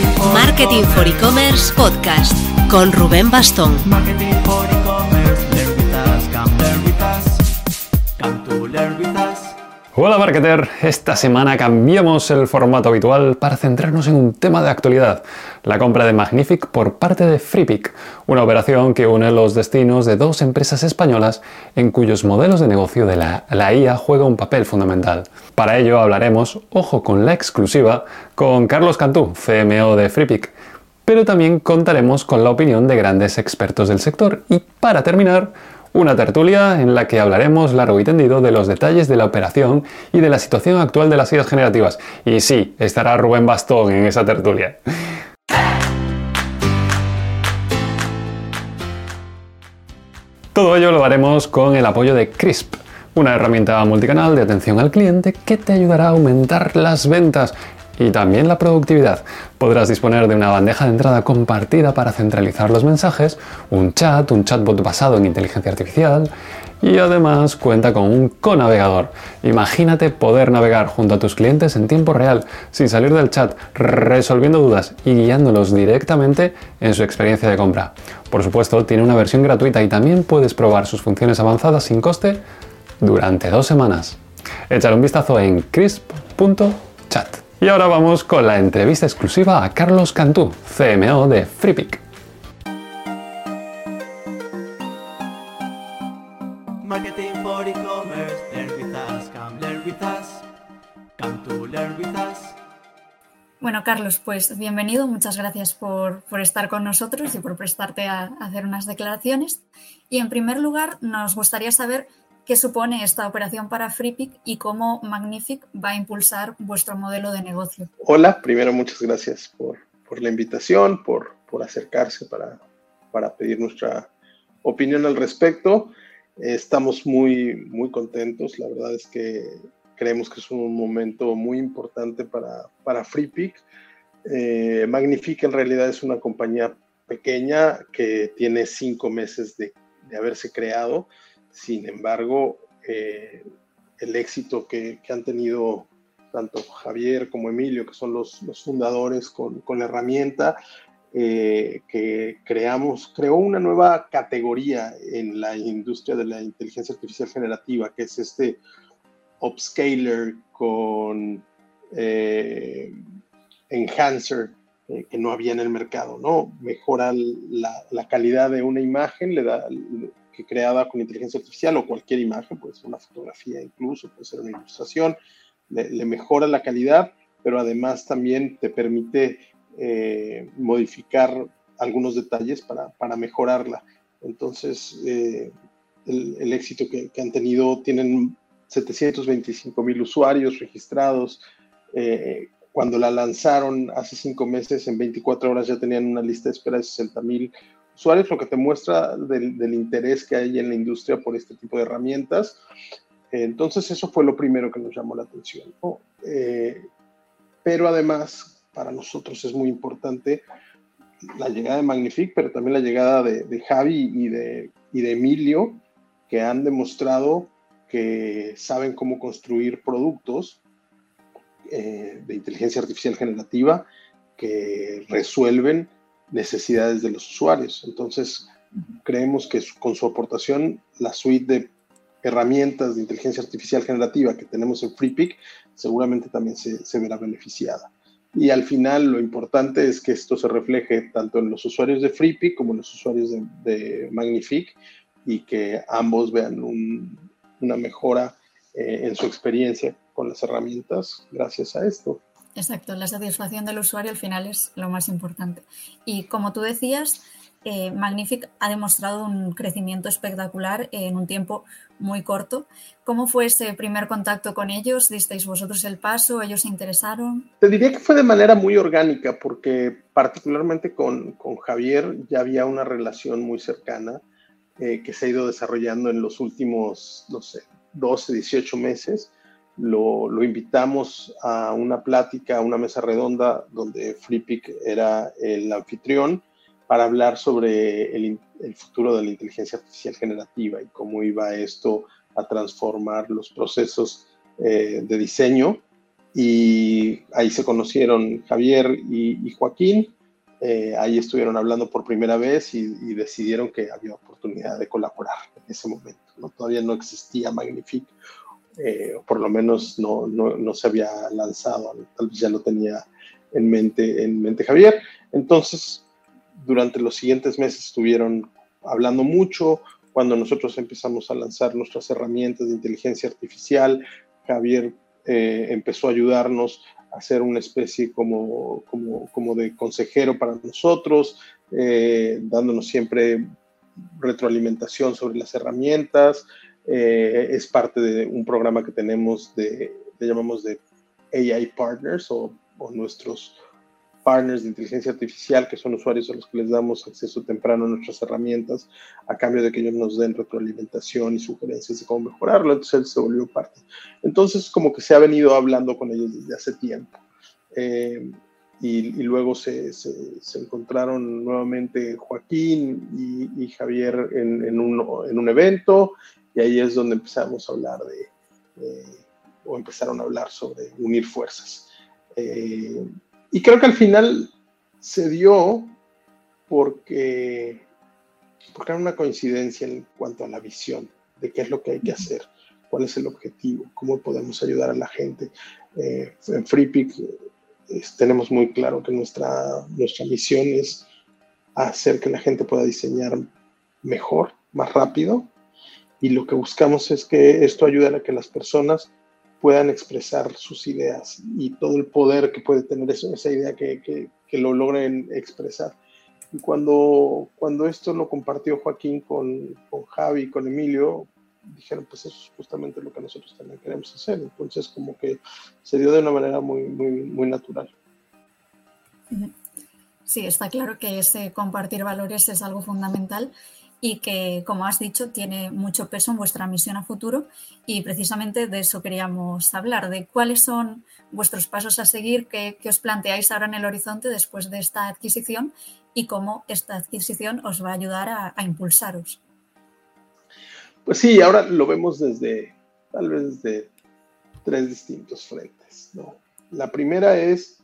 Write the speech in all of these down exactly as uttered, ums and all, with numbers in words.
Marketing for E-Commerce Podcast con Rubén Bastón. Marketing for E-Commerce, learn with us, come learn with us, come to learn with us. Hola marketer, esta semana cambiamos el formato habitual para centrarnos en un tema de actualidad, la compra de Magnific por parte de Freepik, una operación que une los destinos de dos empresas españolas en cuyos modelos de negocio de la, la I A juega un papel fundamental. Para ello hablaremos, ojo con la exclusiva, con Carlos Cantú, C M O de Freepik, pero también contaremos con la opinión de grandes expertos del sector y para terminar, una tertulia en la que hablaremos largo y tendido de los detalles de la operación y de la situación actual de las I As generativas. Y sí, estará Rubén Bastón en esa tertulia. Todo ello lo haremos con el apoyo de Crisp, una herramienta multicanal de atención al cliente que te ayudará a aumentar las ventas y también la productividad. Podrás disponer de una bandeja de entrada compartida para centralizar los mensajes, un chat, un chatbot basado en inteligencia artificial y además cuenta con un conavegador. Imagínate poder navegar junto a tus clientes en tiempo real, sin salir del chat, resolviendo dudas y guiándolos directamente en su experiencia de compra. Por supuesto, tiene una versión gratuita y también puedes probar sus funciones avanzadas sin coste durante dos semanas. Échale un vistazo en crisp punto chat. Y ahora vamos con la entrevista exclusiva a Carlos Cantú, C M O de Freepik. Marketing for E-Commerce, learn with us, come learn with us, come to learn with us. Bueno, Carlos, pues bienvenido, muchas gracias por, por estar con nosotros y por prestarte a, a hacer unas declaraciones. Y en primer lugar, nos gustaría saber qué supone esta operación para Freepik y cómo Magnific va a impulsar vuestro modelo de negocio. Hola, primero muchas gracias por, por la invitación, por, por acercarse para, para pedir nuestra opinión al respecto. Eh, estamos muy, muy contentos, la verdad es que creemos que es un momento muy importante para, para Freepik. Eh, Magnific en realidad es una compañía pequeña que tiene cinco meses de, de haberse creado. Sin embargo, eh, el éxito que, que han tenido tanto Javier como Emilio, que son los, los fundadores con, con la herramienta, eh, que creamos, creó una nueva categoría en la industria de la inteligencia artificial generativa, que es este upscaler con eh, enhancer, eh, que no había en el mercado, ¿no? Mejora la, la calidad de una imagen, le da... que creada con inteligencia artificial o cualquier imagen, puede ser una fotografía incluso, puede ser una ilustración, le, le mejora la calidad, pero además también te permite eh, modificar algunos detalles para, para mejorarla. Entonces, eh, el, el éxito que, que han tenido, tienen setecientos veinticinco mil usuarios registrados. Eh, cuando la lanzaron hace cinco meses, en veinticuatro horas ya tenían una lista de espera de sesenta mil usuarios, lo que te muestra del, del interés que hay en la industria por este tipo de herramientas. Entonces, eso fue lo primero que nos llamó la atención, ¿no? Eh, pero además, para nosotros es muy importante la llegada de Magnific, pero también la llegada de, de Javi y de, y de Emilio, que han demostrado que saben cómo construir productos eh, de inteligencia artificial generativa que resuelven necesidades de los usuarios. Entonces, creemos que con su aportación, la suite de herramientas de inteligencia artificial generativa que tenemos en Freepik seguramente también se, se verá beneficiada. Y al final, lo importante es que esto se refleje tanto en los usuarios de Freepik como en los usuarios de, de Magnific y que ambos vean un, una mejora eh, en su experiencia con las herramientas gracias a esto. Exacto, la satisfacción del usuario al final es lo más importante. Y como tú decías, eh, Magnific ha demostrado un crecimiento espectacular en un tiempo muy corto. ¿Cómo fue ese primer contacto con ellos? ¿Disteis vosotros el paso? ¿Ellos se interesaron? Te diría que fue de manera muy orgánica, porque particularmente con, con Javier ya había una relación muy cercana eh, que se ha ido desarrollando en los últimos, no sé, doce, dieciocho meses. Lo, lo invitamos a una plática, a una mesa redonda donde Freepik era el anfitrión para hablar sobre el, el futuro de la inteligencia artificial generativa y cómo iba esto a transformar los procesos eh, de diseño y ahí se conocieron Javier y, y Joaquín. Eh, ahí estuvieron hablando por primera vez y, y decidieron que había oportunidad de colaborar en ese momento, ¿no? Todavía no existía Magnifique, eh, o por lo menos no, no, no se había lanzado, tal vez ya lo tenía en mente, en mente Javier. Entonces, durante los siguientes meses estuvieron hablando mucho. Cuando nosotros empezamos a lanzar nuestras herramientas de inteligencia artificial, Javier eh, empezó a ayudarnos a hacer una especie como, como, como de consejero para nosotros, eh, dándonos siempre retroalimentación sobre las herramientas. Eh, es parte de un programa que tenemos de, le llamamos de A I Partners o, o nuestros partners de inteligencia artificial, que son usuarios a los que les damos acceso temprano a nuestras herramientas a cambio de que ellos nos den retroalimentación y sugerencias de cómo mejorarlo. Entonces él se volvió parte. Entonces como que se ha venido hablando con ellos desde hace tiempo. Eh, y, y luego se, se, se encontraron nuevamente Joaquín y, y Javier en, en, un, en un evento, y ahí es donde empezamos a hablar de, de o empezaron a hablar sobre unir fuerzas. Eh, Y creo que al final se dio porque, porque era una coincidencia en cuanto a la visión de qué es lo que hay que hacer, cuál es el objetivo, cómo podemos ayudar a la gente. Eh, en Freepik eh, tenemos muy claro que nuestra, nuestra misión es hacer que la gente pueda diseñar mejor, más rápido, y lo que buscamos es que esto ayude a que las personas puedan expresar sus ideas y todo el poder que puede tener eso, esa idea que, que, que lo logren expresar. Y cuando, cuando esto lo compartió Joaquín con, con Javi, con Emilio, dijeron, pues eso es justamente lo que nosotros también queremos hacer. Entonces como que se dio de una manera muy, muy, muy natural. Sí, está claro que ese compartir valores es algo fundamental y que, como has dicho, tiene mucho peso en vuestra misión a futuro, y precisamente de eso queríamos hablar, de cuáles son vuestros pasos a seguir, qué, qué os planteáis ahora en el horizonte después de esta adquisición y cómo esta adquisición os va a ayudar a, a impulsaros. Pues sí, ahora lo vemos desde, tal vez desde tres distintos frentes, ¿no? La primera es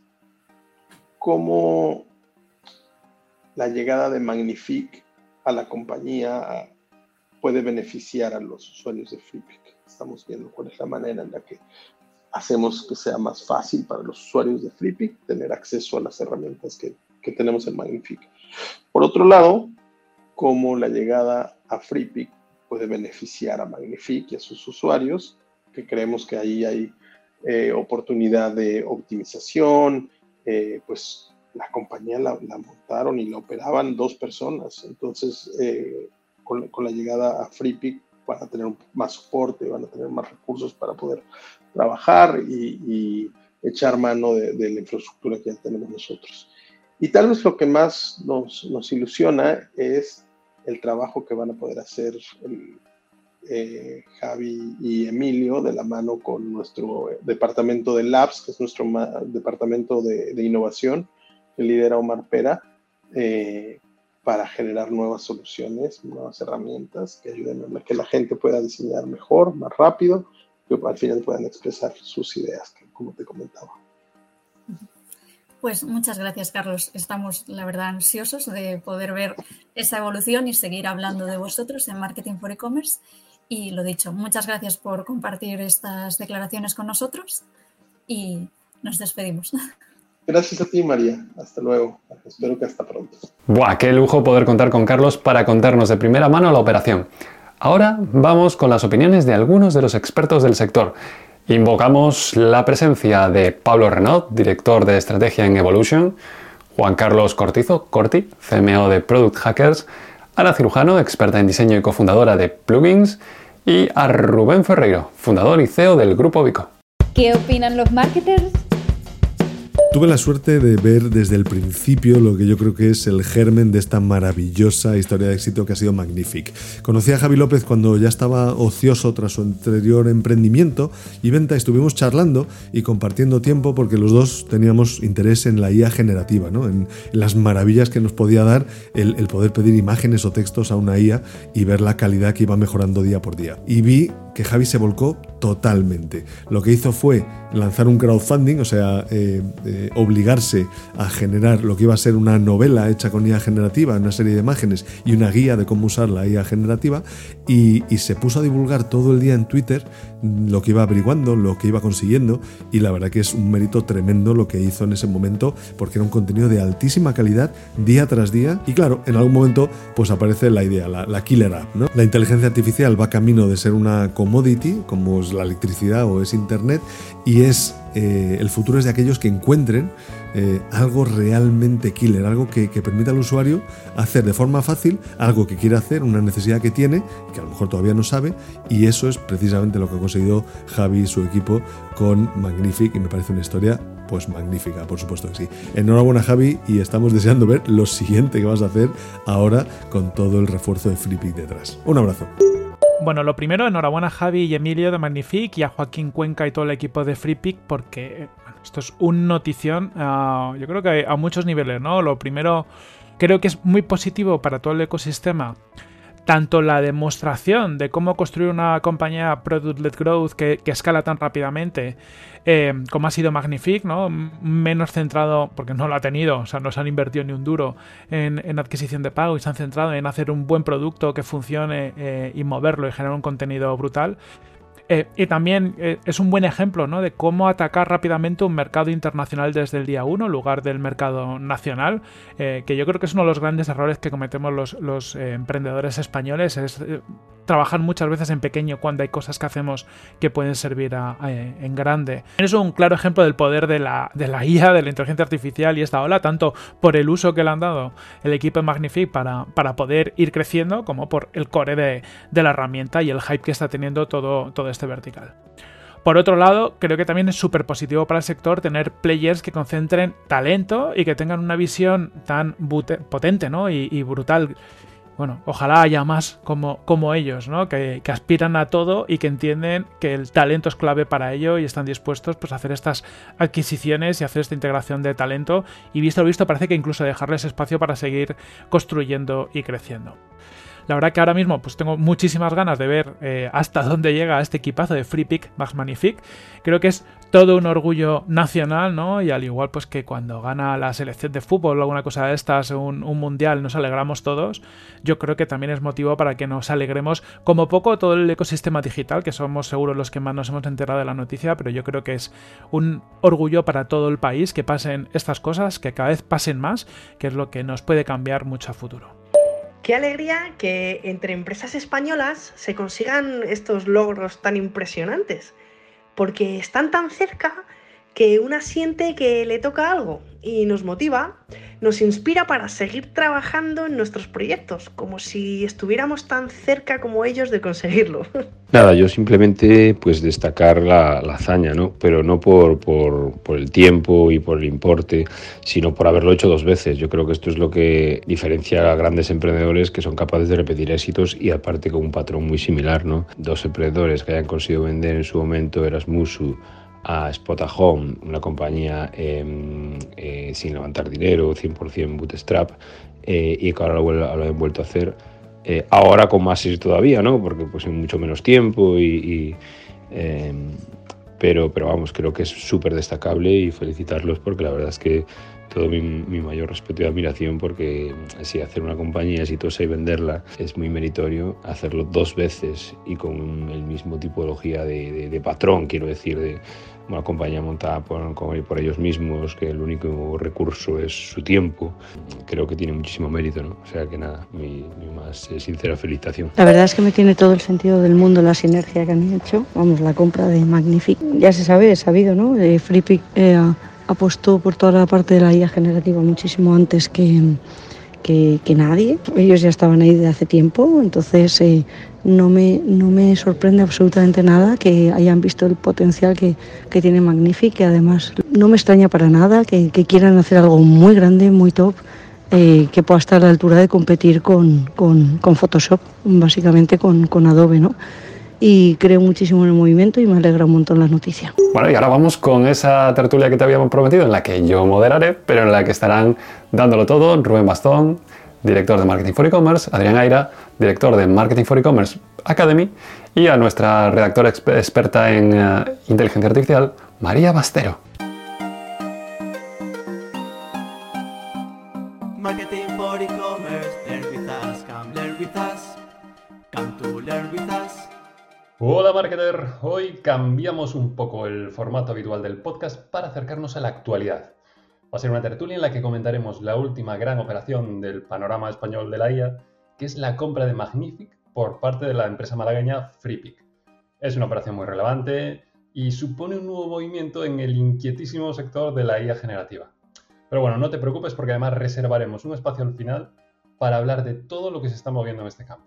cómo la llegada de Magnifique a la compañía puede beneficiar a los usuarios de Freepik. Estamos viendo cuál es la manera en la que hacemos que sea más fácil para los usuarios de Freepik tener acceso a las herramientas que, que tenemos en Magnifique. Por otro lado, cómo la llegada a Freepik puede beneficiar a Magnifique y a sus usuarios, que creemos que ahí hay eh, oportunidad de optimización. Eh, pues la compañía la, la montaron y la operaban dos personas, entonces eh, con, con la llegada a Freepik van a tener más soporte, van a tener más recursos para poder trabajar y, y echar mano de, de la infraestructura que ya tenemos nosotros. Y tal vez lo que más nos, nos ilusiona es el trabajo que van a poder hacer el, eh, Javi y Emilio de la mano con nuestro departamento de Labs, que es nuestro departamento de, de innovación, que lidera Omar Pera, eh, para generar nuevas soluciones, nuevas herramientas que ayuden a que la gente pueda diseñar mejor, más rápido, que al final puedan expresar sus ideas, como te comentaba. Pues muchas gracias, Carlos. Estamos, la verdad, ansiosos de poder ver esa evolución y seguir hablando de vosotros en Marketing for E-Commerce. Y lo dicho, muchas gracias por compartir estas declaraciones con nosotros y nos despedimos. Gracias a ti, María. Hasta luego. Espero que hasta pronto. ¡Buah! ¡Qué lujo poder contar con Carlos para contarnos de primera mano la operación! Ahora vamos con las opiniones de algunos de los expertos del sector. Invocamos la presencia de Pablo Renaud, director de estrategia en Evolution, Juan Carlos Cortizo, Corti, C M O de Product Hackers, Ana Cirujano, experta en diseño y cofundadora de Plugins, y a Rubén Ferreiro, fundador y C E O del Grupo Vico. ¿Qué opinan los marketers? Tuve la suerte de ver desde el principio lo que yo creo que es el germen de esta maravillosa historia de éxito que ha sido Magnifique. Conocí a Javi López cuando ya estaba ocioso tras su anterior emprendimiento y venta. Estuvimos charlando y compartiendo tiempo porque los dos teníamos interés en la I A generativa, ¿no? En, en las maravillas que nos podía dar el, el poder pedir imágenes o textos a una I A y ver la calidad que iba mejorando día por día. Y vi que Javi se volcó totalmente. Lo que hizo fue lanzar un crowdfunding, o sea, eh, eh, obligarse a generar lo que iba a ser una novela hecha con I A generativa, una serie de imágenes y una guía de cómo usar la I A generativa, y, y se puso a divulgar todo el día en Twitter lo que iba averiguando, lo que iba consiguiendo, y la verdad que es un mérito tremendo lo que hizo en ese momento, porque era un contenido de altísima calidad día tras día. Y claro, en algún momento pues aparece la idea, la, la killer app, ¿no? La inteligencia artificial va camino de ser una commodity, como es la electricidad o es internet, y es eh, el futuro es de aquellos que encuentren eh, algo realmente killer, algo que, que permita al usuario hacer de forma fácil algo que quiere hacer, una necesidad que tiene, que a lo mejor todavía no sabe, y eso es precisamente lo que ha conseguido Javi y su equipo con Magnific, y me parece una historia pues magnífica, por supuesto que sí. Enhorabuena, Javi, y estamos deseando ver lo siguiente que vas a hacer ahora con todo el refuerzo de FreePic detrás. Un abrazo. Bueno, lo primero, enhorabuena a Javi y Emilio de Magnific y a Joaquín Cuenca y todo el equipo de FreePic, porque bueno, esto es un notición, uh, yo creo que a muchos niveles, ¿no? Lo primero, creo que es muy positivo para todo el ecosistema, tanto la demostración de cómo construir una compañía Product-led Growth que, que escala tan rápidamente, eh, como ha sido Magnific, ¿no? Menos centrado, porque no lo ha tenido, o sea, no se han invertido ni un duro en, en adquisición de pago y se han centrado en hacer un buen producto que funcione eh, y moverlo y generar un contenido brutal. Eh, y también eh, es un buen ejemplo, ¿no? De cómo atacar rápidamente un mercado internacional desde el día uno en lugar del mercado nacional, eh, que yo creo que es uno de los grandes errores que cometemos los, los eh, emprendedores españoles, es eh, trabajar muchas veces en pequeño cuando hay cosas que hacemos que pueden servir a, a, en grande. Es un claro ejemplo del poder de la, de la I A, de la inteligencia artificial y esta ola, tanto por el uso que le han dado el equipo de Magnific para, para poder ir creciendo, como por el core de, de la herramienta y el hype que está teniendo todo, todo este vertical. Por otro lado, creo que también es súper positivo para el sector tener players que concentren talento y que tengan una visión tan potente, ¿no? y, y brutal. Bueno, ojalá haya más como, como ellos, ¿no? Que, que aspiran a todo y que entienden que el talento es clave para ello y están dispuestos pues, a hacer estas adquisiciones y hacer esta integración de talento, y visto lo visto parece que incluso dejarles espacio para seguir construyendo y creciendo. La verdad que ahora mismo pues tengo muchísimas ganas de ver eh, hasta dónde llega este equipazo de FreePic más Magnific. Creo que es todo un orgullo nacional, ¿no? Y al igual pues que cuando gana la selección de fútbol o alguna cosa de estas, un, un mundial, nos alegramos todos, yo creo que también es motivo para que nos alegremos como poco todo el ecosistema digital, que somos seguros los que más nos hemos enterado de la noticia, pero yo creo que es un orgullo para todo el país que pasen estas cosas, que cada vez pasen más, que es lo que nos puede cambiar mucho a futuro. Qué alegría que entre empresas españolas se consigan estos logros tan impresionantes, porque están tan cerca que una siente que le toca algo y nos motiva, nos inspira para seguir trabajando en nuestros proyectos, como si estuviéramos tan cerca como ellos de conseguirlo. Nada, yo simplemente pues destacar la, la hazaña, ¿no? Pero no por, por, por el tiempo y por el importe, sino por haberlo hecho dos veces. Yo creo que esto es lo que diferencia a grandes emprendedores que son capaces de repetir éxitos y aparte con un patrón muy similar, ¿no? Dos emprendedores que hayan conseguido vender en su momento Erasmusu a Spotahome, una compañía eh, eh, sin levantar dinero, cien por ciento bootstrap, eh, y que ahora lo, lo han vuelto a hacer, eh, ahora con más éxito todavía, ¿no? Porque pues en mucho menos tiempo, y, y eh, pero, pero vamos, creo que es súper destacable y felicitarlos porque la verdad es que todo mi, mi mayor respeto y admiración, porque si hacer una compañía exitosa y venderla es muy meritorio, hacerlo dos veces y con el mismo tipología de, de, de patrón, quiero decir, de una compañía montada por, por ellos mismos, que el único recurso es su tiempo, creo que tiene muchísimo mérito, ¿no? O sea que nada, mi, mi más sincera felicitación. La verdad es que me tiene todo el sentido del mundo la sinergia que han hecho, vamos, la compra de Magnific. Ya se sabe, es sabido, ¿no? Eh, FreePic eh, apostó por toda la parte de la I A generativa muchísimo antes que, que, que nadie. Ellos ya estaban ahí desde hace tiempo, entonces eh, no, me, no me sorprende absolutamente nada que hayan visto el potencial que, que tiene Magnific, que además no me extraña para nada que, que quieran hacer algo muy grande, muy top, eh, que pueda estar a la altura de competir con, con, con Photoshop, básicamente con, con Adobe, ¿no? Y creo muchísimo en el movimiento y me alegra un montón la noticia. Bueno, y ahora vamos con esa tertulia que te habíamos prometido, en la que yo moderaré, pero en la que estarán dándolo todo Rubén Bastón, director de Marketing for E-Commerce, Adrián Aira, director de Marketing for E-Commerce Academy, y a nuestra redactora exp- experta en uh, inteligencia artificial, María Bastero. Marketing for e-commerce, learn with us, come learn with us, come to learn with us. Hola marketer, hoy cambiamos un poco el formato habitual del podcast para acercarnos a la actualidad. Va a ser una tertulia en la que comentaremos la última gran operación del panorama español de la I A, que es la compra de Magnific por parte de la empresa malagueña Freepik. Es una operación muy relevante y supone un nuevo movimiento en el inquietísimo sector de la I A generativa. Pero bueno, no te preocupes porque además reservaremos un espacio al final para hablar de todo lo que se está moviendo en este campo.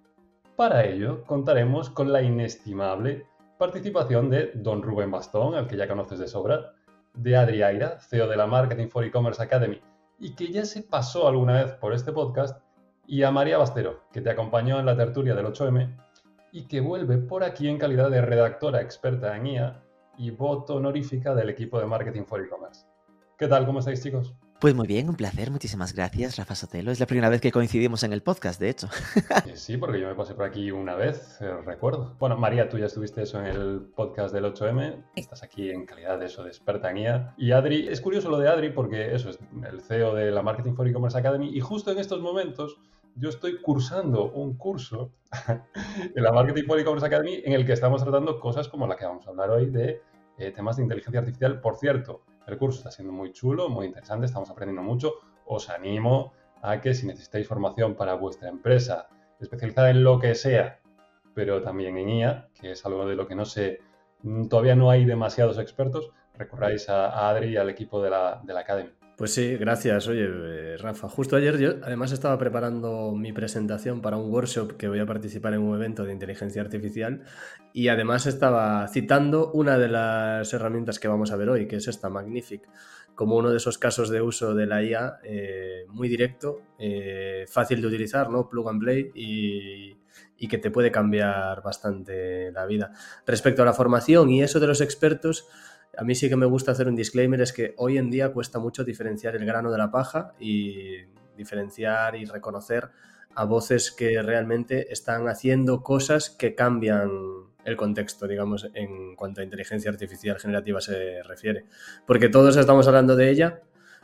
Para ello, contaremos con la inestimable participación de don Rubén Bastón, al que ya conoces de sobra, de Adri Aira, C E O de la Marketing for E-Commerce Academy, y que ya se pasó alguna vez por este podcast, y a María Bastero, que te acompañó en la tertulia del ocho eme, y que vuelve por aquí en calidad de redactora experta en I A y voto honorífica del equipo de Marketing for E-Commerce. ¿Qué tal? ¿Cómo estáis, chicos? Pues muy bien, un placer. Muchísimas gracias, Rafa Sotelo. Es la primera vez que coincidimos en el podcast, de hecho. Sí, porque yo me pasé por aquí una vez, eh, recuerdo. Bueno, María, tú ya estuviste eso en el podcast del ocho eme. Estás aquí en calidad de eso, de experta en I A. Y Adri, es curioso lo de Adri porque eso es el C E O de la Marketing for E-Commerce Academy, y justo en estos momentos yo estoy cursando un curso en la Marketing for E-Commerce Academy en el que estamos tratando cosas como la que vamos a hablar hoy de eh, temas de inteligencia artificial. Por cierto, el curso está siendo muy chulo, muy interesante, estamos aprendiendo mucho. Os animo a que si necesitáis formación para vuestra empresa, especializada en lo que sea, pero también en I A, que es algo de lo que no sé, todavía no hay demasiados expertos, recurráis a, a Adri y al equipo de la, de la Academy. Pues sí, gracias. Oye, eh, Rafa, justo ayer yo además estaba preparando mi presentación para un workshop que voy a participar en un evento de inteligencia artificial, y además estaba citando una de las herramientas que vamos a ver hoy, que es esta Magnific, como uno de esos casos de uso de la I A eh, muy directo, eh, fácil de utilizar, ¿no? Plug and play, y, y que te puede cambiar bastante la vida. Respecto a la formación y eso de los expertos, a mí sí que me gusta hacer un disclaimer, es que hoy en día cuesta mucho diferenciar el grano de la paja y diferenciar y reconocer a voces que realmente están haciendo cosas que cambian el contexto, digamos, en cuanto a inteligencia artificial generativa se refiere. Porque todos estamos hablando de ella,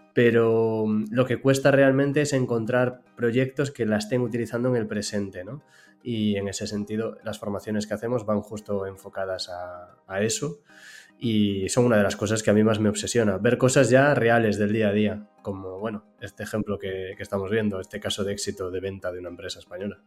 pero lo que cuesta realmente es encontrar proyectos que la estén utilizando en el presente, ¿no? Y en ese sentido, las formaciones que hacemos van justo enfocadas a, a eso. Y son una de las cosas que a mí más me obsesiona, ver cosas ya reales del día a día, como, bueno, este ejemplo que, que estamos viendo, este caso de éxito de venta de una empresa española.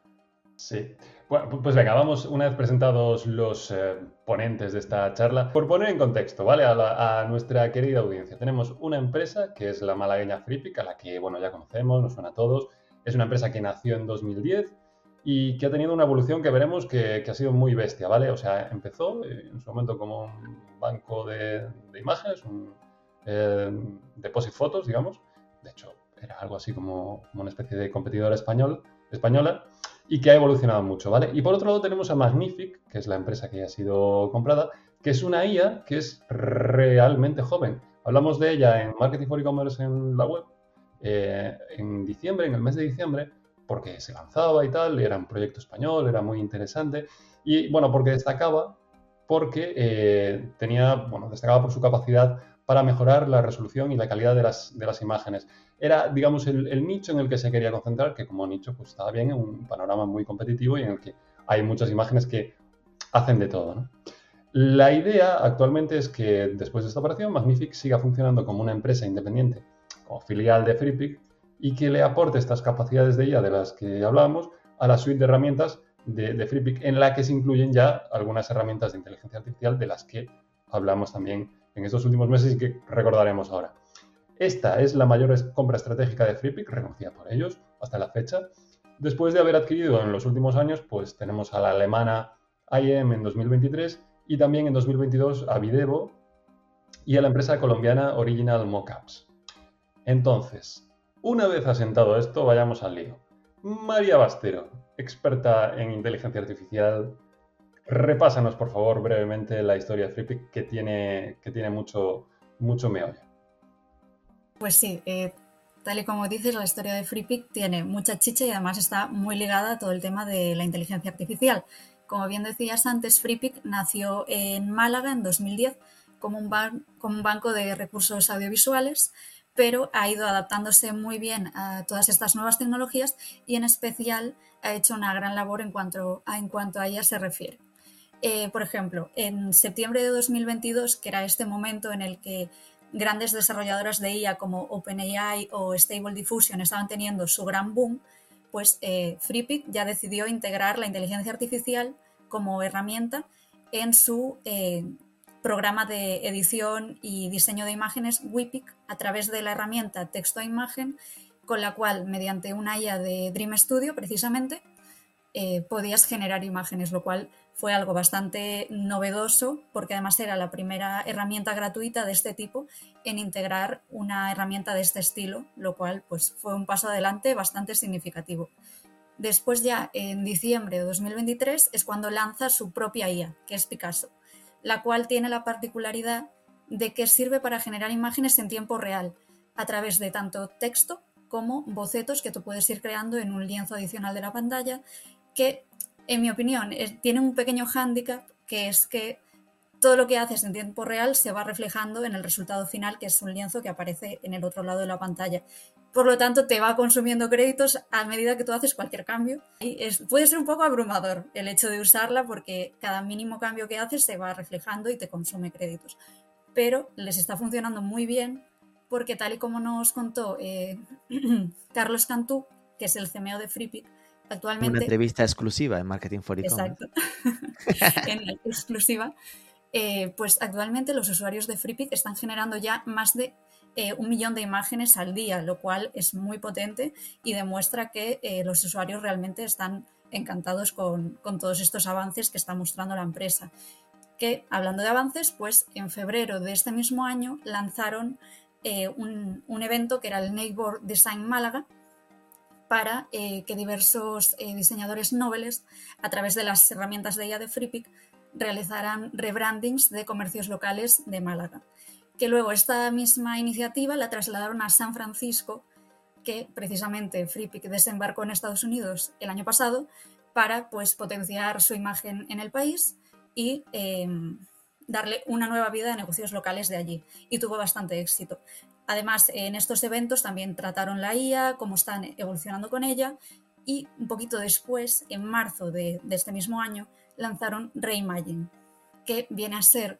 Sí. Bueno, pues venga, vamos, una vez presentados los eh, ponentes de esta charla, por poner en contexto, ¿vale? A, la, a nuestra querida audiencia. Tenemos una empresa que es la malagueña Freepik, a la que, bueno, ya conocemos, nos suena a todos. Es una empresa que nació en dos mil diez y que ha tenido una evolución que veremos que, que ha sido muy bestia, ¿vale? O sea, empezó eh, en su momento como un banco de, de imágenes, un eh, deposit photos, digamos. De hecho, era algo así como, como una especie de competidora español, española, y que ha evolucionado mucho, ¿vale? Y por otro lado tenemos a Magnific, que es la empresa que ha sido comprada, que es una I A que es realmente joven. Hablamos de ella en Marketing for E-Commerce en la web, eh, en diciembre, en el mes de diciembre, porque se lanzaba y tal, era un proyecto español, era muy interesante, y bueno, porque destacaba, porque eh, tenía, bueno, destacaba por su capacidad para mejorar la resolución y la calidad de las, de las imágenes. Era, digamos, el, el nicho en el que se quería concentrar, que como nicho pues estaba bien en un panorama muy competitivo y en el que hay muchas imágenes que hacen de todo, ¿no? La idea actualmente es que después de esta operación, Magnific siga funcionando como una empresa independiente, como filial de Freepik, y que le aporte estas capacidades de I A de las que hablábamos a la suite de herramientas de, de Freepik, en la que se incluyen ya algunas herramientas de inteligencia artificial de las que hablamos también en estos últimos meses y que recordaremos ahora. Esta es la mayor compra estratégica de Freepik, reconocida por ellos hasta la fecha. Después de haber adquirido en los últimos años, pues tenemos a la alemana I E M en dos mil veintitrés y también en dos mil veintidós a Videvo y a la empresa colombiana Original Mockups. Entonces, una vez asentado esto, vayamos al lío. María Bastero, experta en inteligencia artificial, repásanos, por favor, brevemente la historia de Freepik, que tiene, que tiene mucho, mucho meollo. Pues sí, eh, tal y como dices, la historia de FreePic tiene mucha chicha y además está muy ligada a todo el tema de la inteligencia artificial. Como bien decías antes, FreePic nació en Málaga en dos mil diez como un, ban- como un banco de recursos audiovisuales, pero ha ido adaptándose muy bien a todas estas nuevas tecnologías y en especial ha hecho una gran labor en cuanto a, en cuanto a ellas se refiere. Eh, por ejemplo, en septiembre de dos mil veintidós, que era este momento en el que grandes desarrolladoras de I A como OpenAI o Stable Diffusion estaban teniendo su gran boom, pues eh, FreePic ya decidió integrar la inteligencia artificial como herramienta en su eh, programa de edición y diseño de imágenes Wipic a través de la herramienta texto a imagen, con la cual, mediante una I A de Dream Studio, precisamente, eh, podías generar imágenes, lo cual fue algo bastante novedoso porque además era la primera herramienta gratuita de este tipo en integrar una herramienta de este estilo, lo cual pues, fue un paso adelante bastante significativo. Después ya en diciembre de dos mil veintitrés es cuando lanza su propia I A, que es Picasso, la cual tiene la particularidad de que sirve para generar imágenes en tiempo real a través de tanto texto como bocetos que tú puedes ir creando en un lienzo adicional de la pantalla, que en mi opinión es, tiene un pequeño hándicap, que es que todo lo que haces en tiempo real se va reflejando en el resultado final, que es un lienzo que aparece en el otro lado de la pantalla. Por lo tanto, te va consumiendo créditos a medida que tú haces cualquier cambio. Y es, puede ser un poco abrumador el hecho de usarla porque cada mínimo cambio que haces se va reflejando y te consume créditos. Pero les está funcionando muy bien porque, tal y como nos contó eh, Carlos Cantú, que es el C M O de FreePic, actualmente... Una entrevista exclusiva en Marketing for E-Commerce. Exacto. En exclusiva. Eh, pues actualmente los usuarios de FreePic están generando ya más de eh, un millón de imágenes al día, lo cual es muy potente y demuestra que eh, los usuarios realmente están encantados con, con todos estos avances que está mostrando la empresa. Que, hablando de avances, pues en febrero de este mismo año lanzaron eh, un, un evento que era el Neighbor Design Málaga, para eh, que diversos eh, diseñadores noveles, a través de las herramientas de I A de FreePic, realizaran rebrandings de comercios locales de Málaga. Que luego esta misma iniciativa la trasladaron a San Francisco, que precisamente FreePic desembarcó en Estados Unidos el año pasado para pues, potenciar su imagen en el país y eh, darle una nueva vida a negocios locales de allí. Y tuvo bastante éxito. Además, en estos eventos también trataron la I A, cómo están evolucionando con ella, y un poquito después, en marzo de, de este mismo año, lanzaron Reimagine, que viene a ser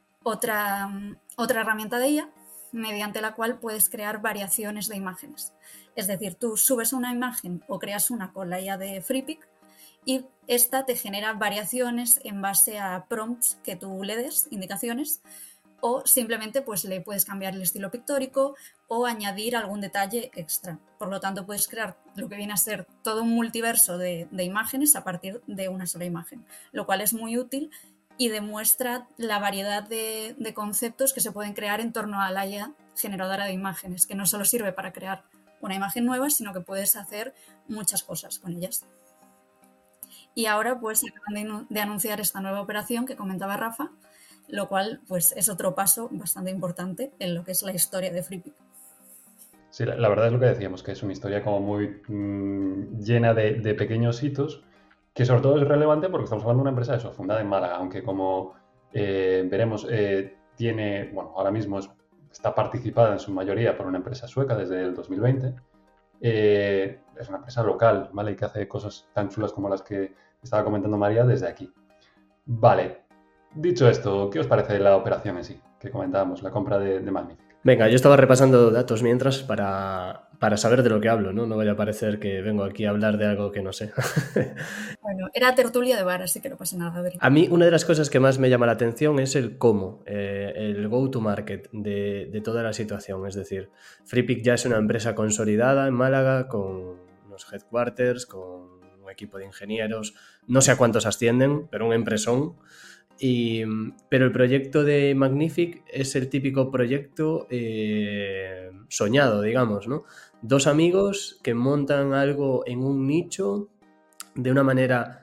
otra, otra herramienta de I A mediante la cual puedes crear variaciones de imágenes. Es decir, tú subes una imagen o creas una con la I A de FreePic y esta te genera variaciones en base a prompts que tú le des, indicaciones, o simplemente pues, le puedes cambiar el estilo pictórico o añadir algún detalle extra. Por lo tanto, puedes crear lo que viene a ser todo un multiverso de, de imágenes a partir de una sola imagen, lo cual es muy útil y demuestra la variedad de, de conceptos que se pueden crear en torno a la I A generadora de imágenes, que no solo sirve para crear una imagen nueva, sino que puedes hacer muchas cosas con ellas. Y ahora pues acaban de, de anunciar esta nueva operación que comentaba Rafa, lo cual pues, es otro paso bastante importante en lo que es la historia de FreePic. Sí, la, la verdad es lo que decíamos, que es una historia como muy mmm, llena de, de pequeños hitos, que sobre todo es relevante porque estamos hablando de una empresa eso, fundada en Málaga, aunque como eh, veremos, eh, tiene, bueno, ahora mismo es, está participada en su mayoría por una empresa sueca desde el dos mil veinte. Eh, es una empresa local, ¿vale? Y que hace cosas tan chulas como las que estaba comentando María desde aquí. Vale. Dicho esto, ¿qué os parece la operación en sí? Que comentábamos, la compra de, de Magnific. Venga, yo estaba repasando datos mientras para, para saber de lo que hablo, ¿no? No vaya a parecer que vengo aquí a hablar de algo que no sé. Bueno, era tertulia de bar, así que no pasa nada. A, a mí una de las cosas que más me llama la atención es el cómo, eh, el go-to-market de, de toda la situación. Es decir, FreePic ya es una empresa consolidada en Málaga con unos headquarters, con un equipo de ingenieros, no sé a cuántos ascienden, pero un empresón. Y, pero el proyecto de Magnific es el típico proyecto eh, soñado, digamos, ¿no? Dos amigos que montan algo en un nicho de una manera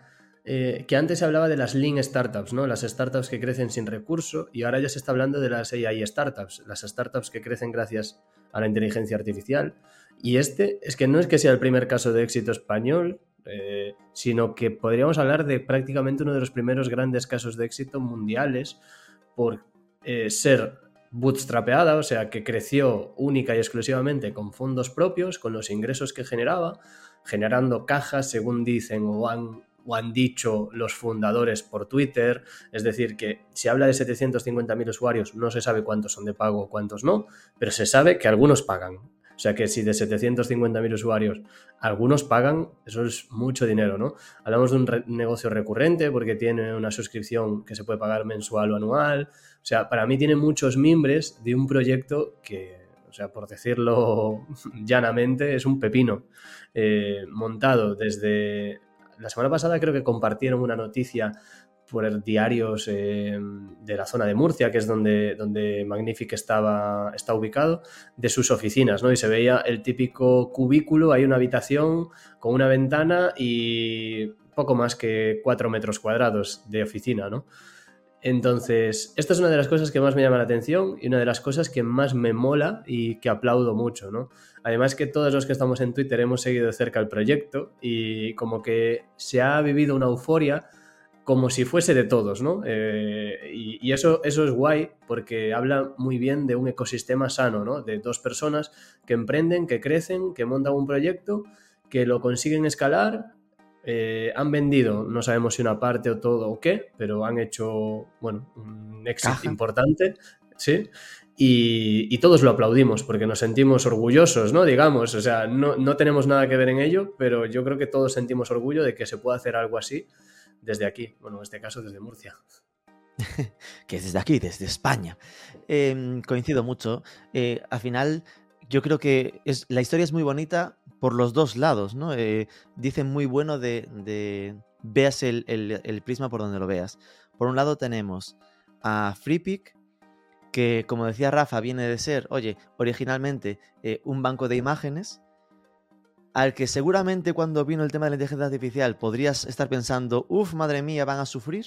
eh, que antes se hablaba de las Lean Startups, ¿no? Las startups que crecen sin recurso, y ahora ya se está hablando de las A I Startups, las startups que crecen gracias a la inteligencia artificial. Y este es que no es que sea el primer caso de éxito español, eh, sino que podríamos hablar de prácticamente uno de los primeros grandes casos de éxito mundiales por eh, ser bootstrapeada, o sea, que creció única y exclusivamente con fondos propios, con los ingresos que generaba, generando cajas, según dicen o han, o han dicho los fundadores por Twitter. Es decir, que si habla de setecientos cincuenta mil usuarios, no se sabe cuántos son de pago o cuántos no, pero se sabe que algunos pagan. O sea que si de setecientos cincuenta mil usuarios algunos pagan, eso es mucho dinero, ¿no? Hablamos de un re- negocio recurrente porque tiene una suscripción que se puede pagar mensual o anual. O sea, para mí tiene muchos mimbres de un proyecto que, o sea, por decirlo llanamente, es un pepino. Eh, montado desde... La semana pasada creo que compartieron una noticia por diarios eh, de la zona de Murcia, que es donde, donde Magnific estaba, está ubicado, de sus oficinas, ¿no? Y se veía el típico cubículo, hay una habitación con una ventana y poco más que cuatro metros cuadrados de oficina, ¿no? Entonces, esta es una de las cosas que más me llama la atención y una de las cosas que más me mola y que aplaudo mucho, ¿no? Además que todos los que estamos en Twitter hemos seguido de cerca el proyecto y como que se ha vivido una euforia como si fuese de todos, ¿no? Eh, y y eso, eso es guay porque habla muy bien de un ecosistema sano, ¿no? De dos personas que emprenden, que crecen, que montan un proyecto, que lo consiguen escalar, eh, han vendido, no sabemos si una parte o todo o qué, pero han hecho, bueno, un éxito Caja. importante, ¿sí? Y, y todos lo aplaudimos porque nos sentimos orgullosos, ¿no? Digamos, o sea, no, no tenemos nada que ver en ello, pero yo creo que todos sentimos orgullo de que se pueda hacer algo así desde aquí, bueno, en este caso desde Murcia. Que es desde aquí, desde España. Eh, coincido mucho. Eh, al final, yo creo que es, la historia es muy bonita por los dos lados, ¿no? Eh, dicen muy bueno de, de veas el, el, el prisma por donde lo veas. Por un lado tenemos a Freepik, que como decía Rafa, viene de ser, oye, originalmente eh, un banco de imágenes, al que seguramente cuando vino el tema de la inteligencia artificial podrías estar pensando, uff, madre mía, van a sufrir.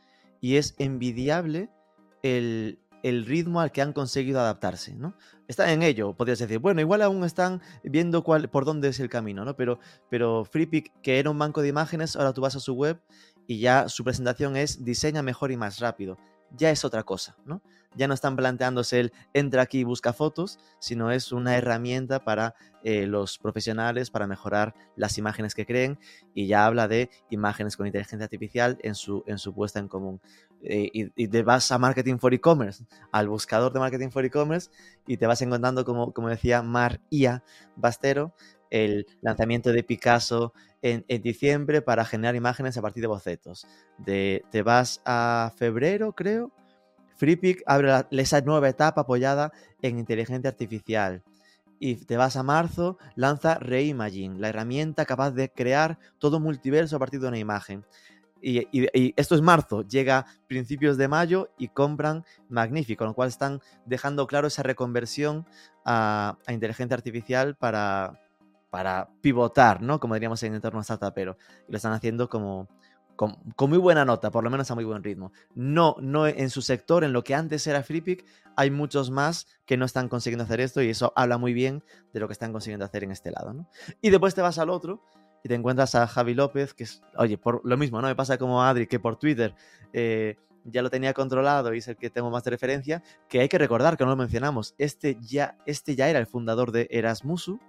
Y es envidiable el, el ritmo al que han conseguido adaptarse, ¿no? Están en ello, podrías decir, bueno, igual aún están viendo cuál, por dónde es el camino, ¿no? Pero, pero Freepik, que era un banco de imágenes, ahora tú vas a su web y ya su presentación es diseña mejor y más rápido. Ya es otra cosa, ¿no? Ya no están planteándose el entra aquí y busca fotos, sino es una herramienta para eh, los profesionales para mejorar las imágenes que creen, y ya habla de imágenes con inteligencia artificial en su, en su puesta en común. Eh, y, y te vas a Marketing for E-Commerce, al buscador de Marketing for E-Commerce, y te vas encontrando, como, como decía Mar Ia Bastero, el lanzamiento de Picasso en, en diciembre para generar imágenes a partir de bocetos. De, te vas a febrero, creo, Freepik abre la, esa nueva etapa apoyada en inteligencia artificial. Y te vas a marzo, lanza Reimagine, la herramienta capaz de crear todo un multiverso a partir de una imagen. Y, y, y esto es marzo, llega principios de mayo y compran Magnific, con lo cual están dejando claro esa reconversión a, a inteligencia artificial para, para pivotar, ¿no? Como diríamos en el entorno startupero. Y lo están haciendo como... Con, con muy buena nota, por lo menos a muy buen ritmo. No, no en su sector, en lo que antes era Freepik, hay muchos más que no están consiguiendo hacer esto, y eso habla muy bien de lo que están consiguiendo hacer en este lado, ¿no? Y después te vas al otro y te encuentras a Javi López, que es, oye, por lo mismo, ¿no? Me pasa como a Adri, que por Twitter eh, ya lo tenía controlado y es el que tengo más de referencia, que hay que recordar, que no lo mencionamos, este ya, este ya era el fundador de Erasmusu,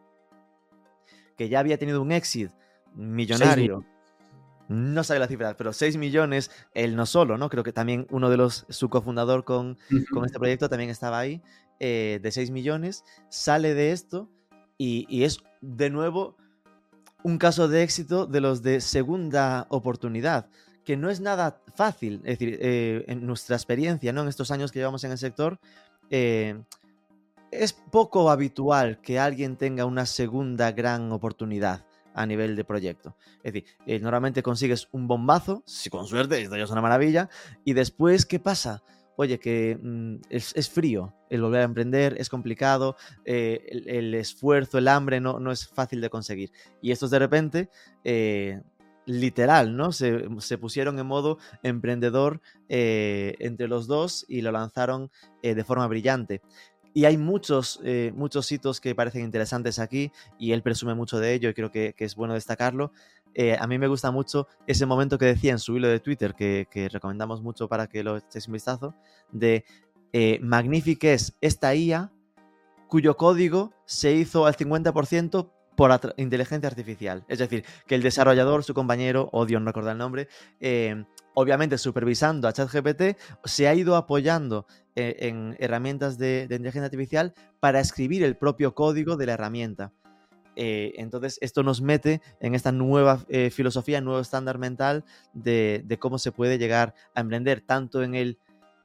que ya había tenido un exit millonario. No sabe la cifra, pero seis millones, él no solo, ¿no? Creo que también uno de los, su cofundador con, uh-huh. con este proyecto también estaba ahí, eh, de seis millones, sale de esto y, y es de nuevo un caso de éxito de los de segunda oportunidad, que no es nada fácil. Es decir, eh, en nuestra experiencia, ¿no? En estos años que llevamos en el sector, eh, es poco habitual que alguien tenga una segunda gran oportunidad a nivel de proyecto. Es decir, eh, normalmente consigues un bombazo, si con suerte, esto ya es una maravilla, y después, ¿qué pasa? Oye, que mmm, es, es frío el volver a emprender, es complicado, eh, el, el esfuerzo, el hambre no, no es fácil de conseguir. Y estos de repente, eh, literal, ¿no? Se, se pusieron en modo emprendedor eh, entre los dos y lo lanzaron eh, de forma brillante. Y hay muchos, eh, muchos hitos que parecen interesantes aquí y él presume mucho de ello y creo que, que es bueno destacarlo. Eh, a mí me gusta mucho ese momento que decía en su hilo de Twitter, que, que recomendamos mucho para que lo echéis un vistazo, de eh, Magnific es esta I A cuyo código se hizo al cincuenta por ciento por inteligencia artificial. Es decir, que el desarrollador, su compañero, odio no recordar el nombre, eh, obviamente supervisando a ChatGPT, se ha ido apoyando eh, en herramientas de, de inteligencia artificial para escribir el propio código de la herramienta. Eh, entonces, esto nos mete en esta nueva eh, filosofía, nuevo estándar mental de, de cómo se puede llegar a emprender tanto en el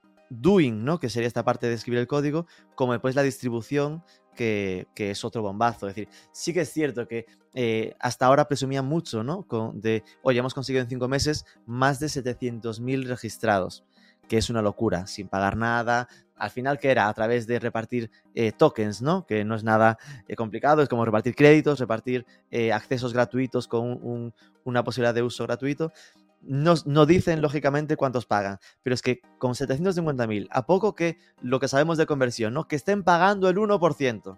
doing, ¿no? Que sería esta parte de escribir el código, como después la distribución, que, que es otro bombazo. Es decir, sí que es cierto que eh, hasta ahora presumían mucho, ¿no? Con, de, oye, hemos conseguido en cinco meses más de setecientos mil registrados, que es una locura, sin pagar nada. Al final, ¿qué era? A través de repartir eh, tokens, ¿no? Que no es nada eh, complicado, es como repartir créditos, repartir eh, accesos gratuitos con un, un, una posibilidad de uso gratuito. No, no dicen, lógicamente, cuántos pagan, pero es que con setecientos cincuenta mil, a poco que lo que sabemos de conversión, ¿no? Que estén pagando el uno por ciento,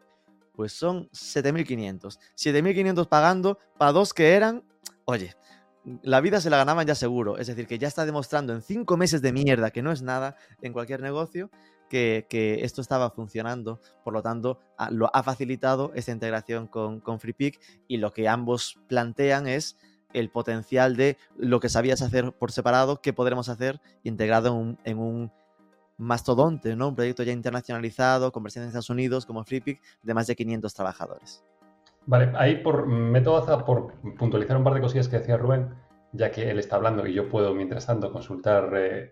pues son siete mil quinientos. siete mil quinientos pagando para dos que eran, oye, la vida se la ganaban ya seguro. Es decir, que ya está demostrando en cinco meses de mierda, que no es nada en cualquier negocio, que, que esto estaba funcionando. Por lo tanto, a, lo ha facilitado esta integración con, con FreePic, y lo que ambos plantean es el potencial de lo que sabías hacer por separado, que podremos hacer integrado en un, en un mastodonte, ¿no? Un proyecto ya internacionalizado, con presencia en Estados Unidos, como FreePic, de más de quinientos trabajadores. Vale, ahí por meto baza por puntualizar un par de cosillas que decía Rubén, ya que él está hablando y yo puedo, mientras tanto, consultar eh,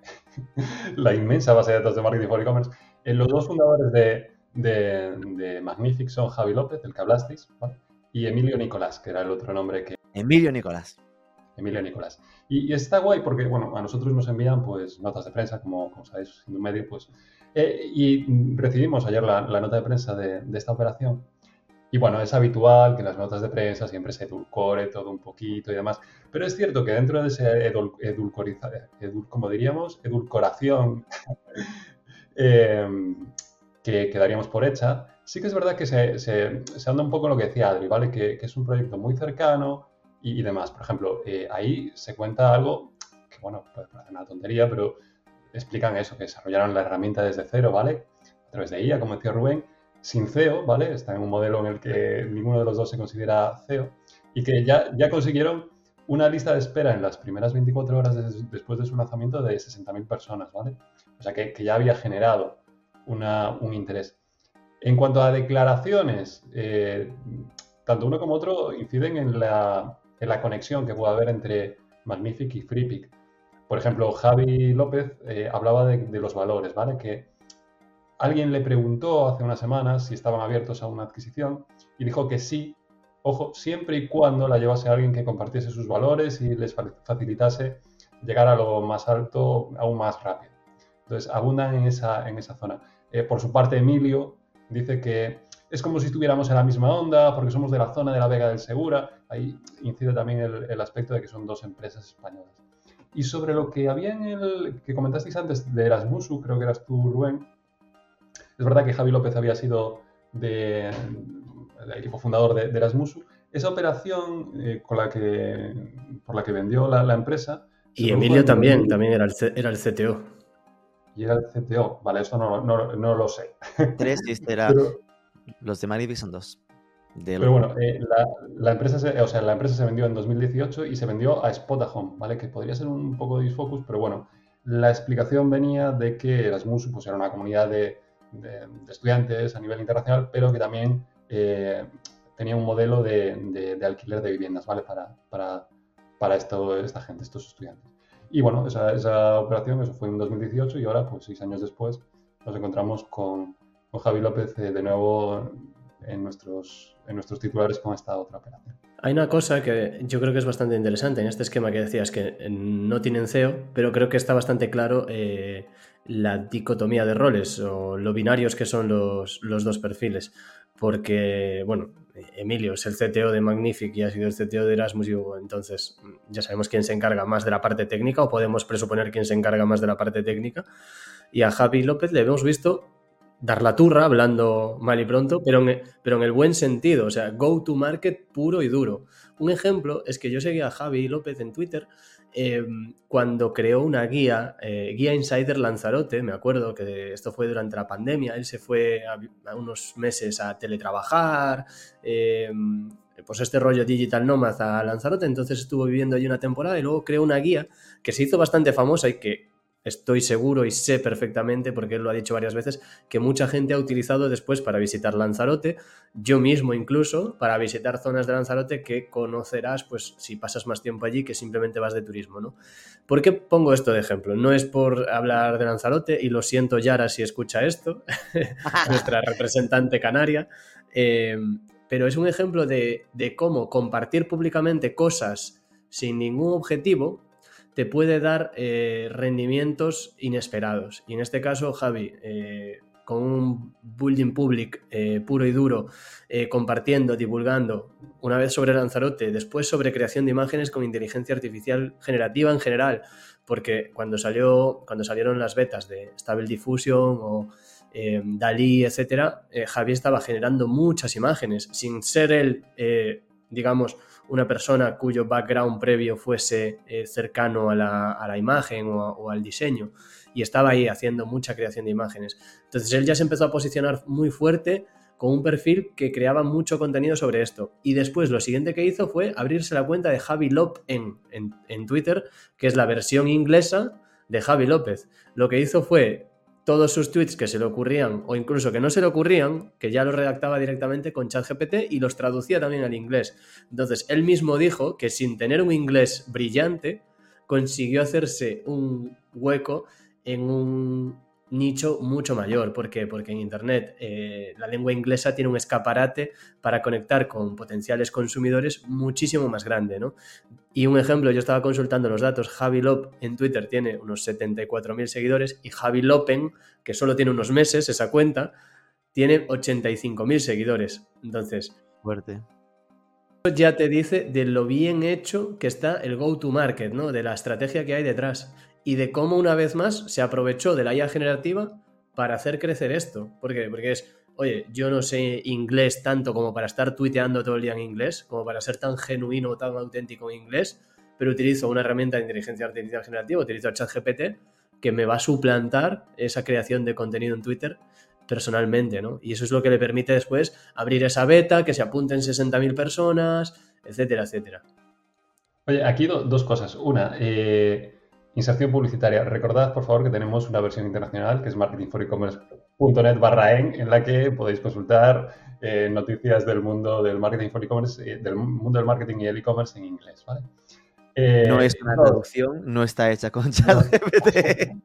la inmensa base de datos de marketing for e-commerce. Eh, los dos fundadores de, de, de Magnific son Javi López, del que hablasteis, ¿vale? Y Emilio Nicolás, que era el otro nombre que... Emilio Nicolás. Emilio Nicolás. Y, y está guay porque, bueno, a nosotros nos envían pues notas de prensa, como, como sabéis, siendo un medio, pues... Eh, y recibimos ayer la, la nota de prensa de, de esta operación. Y bueno, es habitual que en las notas de prensa siempre se edulcore todo un poquito y demás. Pero es cierto que dentro de ese edul edulcoriza edul como diríamos, edulcoración eh, que, que daríamos por hecha, sí que es verdad que se, se, se anda un poco en lo que decía Adri, ¿vale? Que, que es un proyecto muy cercano y, y demás. Por ejemplo, eh, ahí se cuenta algo que, bueno, puede parecer una tontería, pero explican eso, que desarrollaron la herramienta desde cero, ¿vale? A través de I A, como decía Rubén, sin C E O, ¿vale? Está en un modelo en el que ninguno de los dos se considera C E O y que ya, ya consiguieron una lista de espera en las primeras veinticuatro horas de, después de su lanzamiento de sesenta mil personas, ¿vale? O sea, que, que ya había generado una, un interés. En cuanto a declaraciones, eh, tanto uno como otro inciden en la, en la conexión que puede haber entre Magnific y FreePic. Por ejemplo, Javi López eh, hablaba de, de los valores, ¿vale? Que alguien le preguntó hace unas semanas si estaban abiertos a una adquisición y dijo que sí, ojo, siempre y cuando la llevase a alguien que compartiese sus valores y les facilitase llegar a lo más alto aún más rápido. Entonces, abundan en esa, en esa zona. Eh, por su parte, Emilio dice que es como si estuviéramos en la misma onda porque somos de la zona de la Vega del Segura. Ahí incide también el, el aspecto de que son dos empresas españolas. Y sobre lo que había en el que comentasteis antes de Erasmusu, creo que eras tú, Rubén, es verdad que Javi López había sido de, del equipo fundador de, de Erasmusu. Esa operación eh, con la que, por la que vendió la, la empresa... Y Emilio también, también era el, era el C T O. Y era el C T O. Vale, esto no, no, no lo sé. Tres, y este era... Pero, los de Magnific son dos. De pero bueno, eh, la, la, empresa se, o sea, la empresa se vendió en dos mil dieciocho y se vendió a Spotahome, ¿vale? Que podría ser un poco de disfocus, pero bueno, la explicación venía de que Erasmus pues, era una comunidad de, de, de estudiantes a nivel internacional, pero que también eh, tenía un modelo de, de, de alquiler de viviendas, ¿vale? Para, para, para esto, esta gente, estos estudiantes. Y bueno, esa, esa operación, eso fue en dos mil dieciocho y ahora, pues seis años después, nos encontramos con, con Javi López eh, de nuevo en nuestros, en nuestros titulares con esta otra operación. Hay una cosa que yo creo que es bastante interesante en este esquema que decías, que no tienen C E O, pero creo que está bastante claro eh, la dicotomía de roles o lo binarios que son los, los dos perfiles. porque, bueno, Emilio es el C T O de Magnific y ha sido el C T O de Erasmus U, entonces ya sabemos quién se encarga más de la parte técnica, o podemos presuponer quién se encarga más de la parte técnica, y a Javi López le hemos visto dar la turra, hablando mal y pronto, pero en, pero en el buen sentido, o sea, go to market puro y duro. Un ejemplo es que yo seguía a Javi López en Twitter eh, cuando creó una guía, eh, Guía Insider Lanzarote, me acuerdo que esto fue durante la pandemia, él se fue a, a unos meses a teletrabajar, eh, pues este rollo digital nomad a Lanzarote, entonces estuvo viviendo allí una temporada y luego creó una guía que se hizo bastante famosa y que estoy seguro y sé perfectamente, porque él lo ha dicho varias veces, que mucha gente ha utilizado después para visitar Lanzarote, yo mismo incluso, para visitar zonas de Lanzarote que conocerás pues si pasas más tiempo allí que simplemente vas de turismo, ¿no? ¿Por qué pongo esto de ejemplo? No es por hablar de Lanzarote, y lo siento Yara si escucha esto, nuestra representante canaria, eh, pero es un ejemplo de, de cómo compartir públicamente cosas sin ningún objetivo te puede dar eh, rendimientos inesperados. Y en este caso, Javi, eh, con un building public eh, puro y duro, eh, compartiendo, divulgando, una vez sobre Lanzarote, después sobre creación de imágenes con inteligencia artificial generativa en general, porque cuando, salió, cuando salieron las betas de Stable Diffusion o eh, Dalí, etcétera, eh, Javi estaba generando muchas imágenes, sin ser él, eh, digamos, una persona cuyo background previo fuese eh, cercano a la, a la imagen o, a, o al diseño, y estaba ahí haciendo mucha creación de imágenes. Entonces él ya se empezó a posicionar muy fuerte con un perfil que creaba mucho contenido sobre esto, y después lo siguiente que hizo fue abrirse la cuenta de Javi Lop en, en, en Twitter, que es la versión inglesa de Javi López. Lo que hizo fue todos sus tweets que se le ocurrían, o incluso que no se le ocurrían, que ya los redactaba directamente con ChatGPT y los traducía también al inglés. Entonces, él mismo dijo que sin tener un inglés brillante, consiguió hacerse un hueco en un nicho mucho mayor. ¿Por qué? Porque en Internet eh, la lengua inglesa tiene un escaparate para conectar con potenciales consumidores muchísimo más grande, ¿no? Y un ejemplo, yo estaba consultando los datos, Javi Lop en Twitter tiene unos setenta y cuatro mil seguidores, y Javi Lopen, que solo tiene unos meses esa cuenta, tiene ochenta y cinco mil seguidores. Entonces, fuerte. Ya te dice de lo bien hecho que está el go-to-market, ¿no? De la estrategia que hay detrás y de cómo una vez más se aprovechó de la I A generativa para hacer crecer esto. ¿Por qué? Porque es, oye, yo no sé inglés tanto como para estar tuiteando todo el día en inglés, como para ser tan genuino o tan auténtico en inglés, pero utilizo una herramienta de inteligencia artificial generativa, utilizo ChatGPT, que me va a suplantar esa creación de contenido en Twitter personalmente, ¿no? Y eso es lo que le permite después abrir esa beta, que se apunten sesenta mil personas, etcétera, etcétera. Oye, aquí do, dos cosas. Una, eh, inserción publicitaria. Recordad, por favor, que tenemos una versión internacional que es marketing for ecommerce punto net barra en, en la que podéis consultar eh, noticias del mundo del marketing for e-commerce, eh, del mundo del marketing y el e-commerce en inglés, ¿vale? Eh, no es una no. traducción, no está hecha con ChatGPT.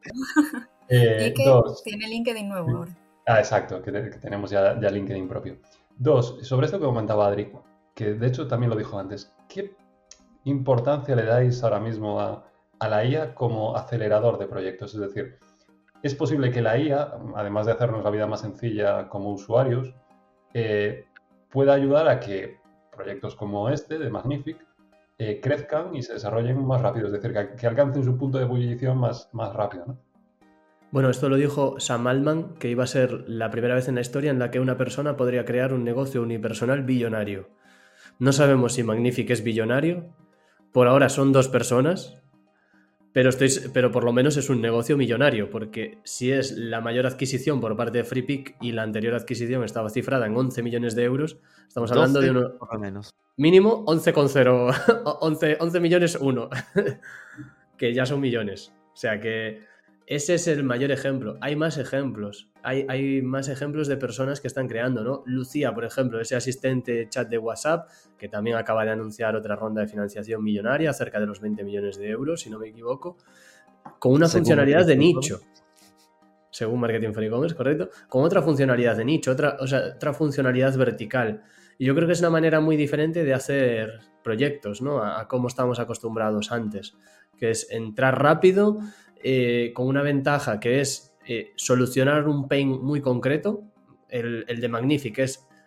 eh, y que dos. Tiene LinkedIn nuevo ahora. Ah, exacto, que, que tenemos ya, ya LinkedIn propio. Dos, sobre esto que comentaba Adri, que de hecho también lo dijo antes, ¿qué importancia le dais ahora mismo a, a la I A como acelerador de proyectos? Es decir, es posible que la I A, además de hacernos la vida más sencilla como usuarios, eh, pueda ayudar a que proyectos como este, de Magnific, eh, crezcan y se desarrollen más rápido, es decir, que, que alcancen su punto de ebullición más, más rápido, ¿no? Bueno, esto lo dijo Sam Altman, que iba a ser la primera vez en la historia en la que una persona podría crear un negocio unipersonal billonario. No sabemos si Magnific es billonario, por ahora son dos personas, pero, estoy, pero por lo menos es un negocio millonario, porque si es la mayor adquisición por parte de FreePic y la anterior adquisición estaba cifrada en once millones de euros, estamos hablando de uno... Por lo menos. Mínimo once coma cero, once, once millones uno, que ya son millones. O sea que... ese es el mayor ejemplo. Hay más ejemplos. Hay, hay más ejemplos de personas que están creando, ¿no? Lucía, por ejemplo, ese asistente chat de WhatsApp, que también acaba de anunciar otra ronda de financiación millonaria, cerca de los veinte millones de euros, si no me equivoco, con una según funcionalidad de nicho. Según Marketing for E-commerce, correcto. Con otra funcionalidad de nicho, otra, o sea, otra funcionalidad vertical. Y yo creo que es una manera muy diferente de hacer proyectos, ¿no? A, a cómo estamos acostumbrados antes, que es entrar rápido, Eh, con una ventaja que es eh, solucionar un pain muy concreto. El, el de Magnific es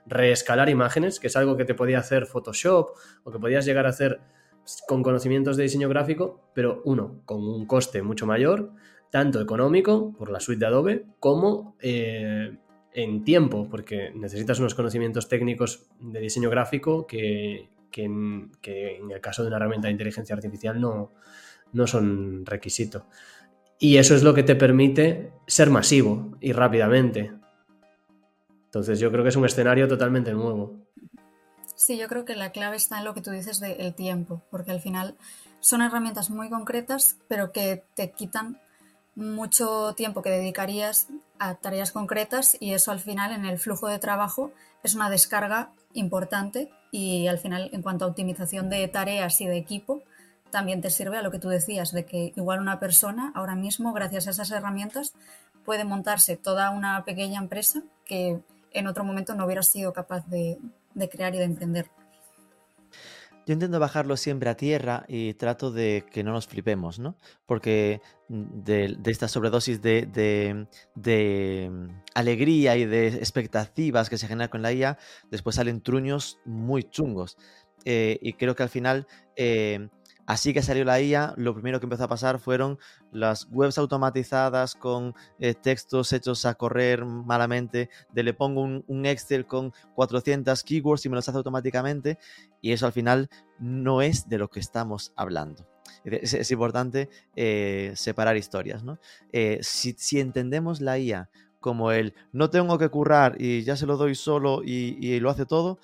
reescalar imágenes, que es algo que te podía hacer Photoshop o que podías llegar a hacer con conocimientos de diseño gráfico, pero uno, con un coste mucho mayor, tanto económico por la suite de Adobe como eh, en tiempo, porque necesitas unos conocimientos técnicos de diseño gráfico que, que, en, que en el caso de una herramienta de inteligencia artificial no, no son requisito. Y eso es lo que te permite ser masivo y rápidamente. Entonces yo creo que es un escenario totalmente nuevo. Sí, yo creo que la clave está en lo que tú dices del tiempo, porque al final son herramientas muy concretas, pero que te quitan mucho tiempo que dedicarías a tareas concretas, y eso al final en el flujo de trabajo es una descarga importante, y al final en cuanto a optimización de tareas y de equipo también te sirve a lo que tú decías, de que igual una persona ahora mismo, gracias a esas herramientas, puede montarse toda una pequeña empresa que en otro momento no hubiera sido capaz de, de crear y de emprender. Yo intento bajarlo siempre a tierra y trato de que no nos flipemos, ¿no? Porque de, de esta sobredosis de, de, de alegría y de expectativas que se generan con la I A, después salen truños muy chungos. Eh, y creo que al final, eh, así que salió la I A, lo primero que empezó a pasar fueron las webs automatizadas con eh, textos hechos a correr malamente, de le pongo un, un Excel con cuatrocientas keywords y me los hace automáticamente, y eso al final no es de lo que estamos hablando. Es, es importante eh, separar historias, ¿no? Eh, si, si entendemos la I A como el no tengo que currar y ya se lo doy solo y, y lo hace todo,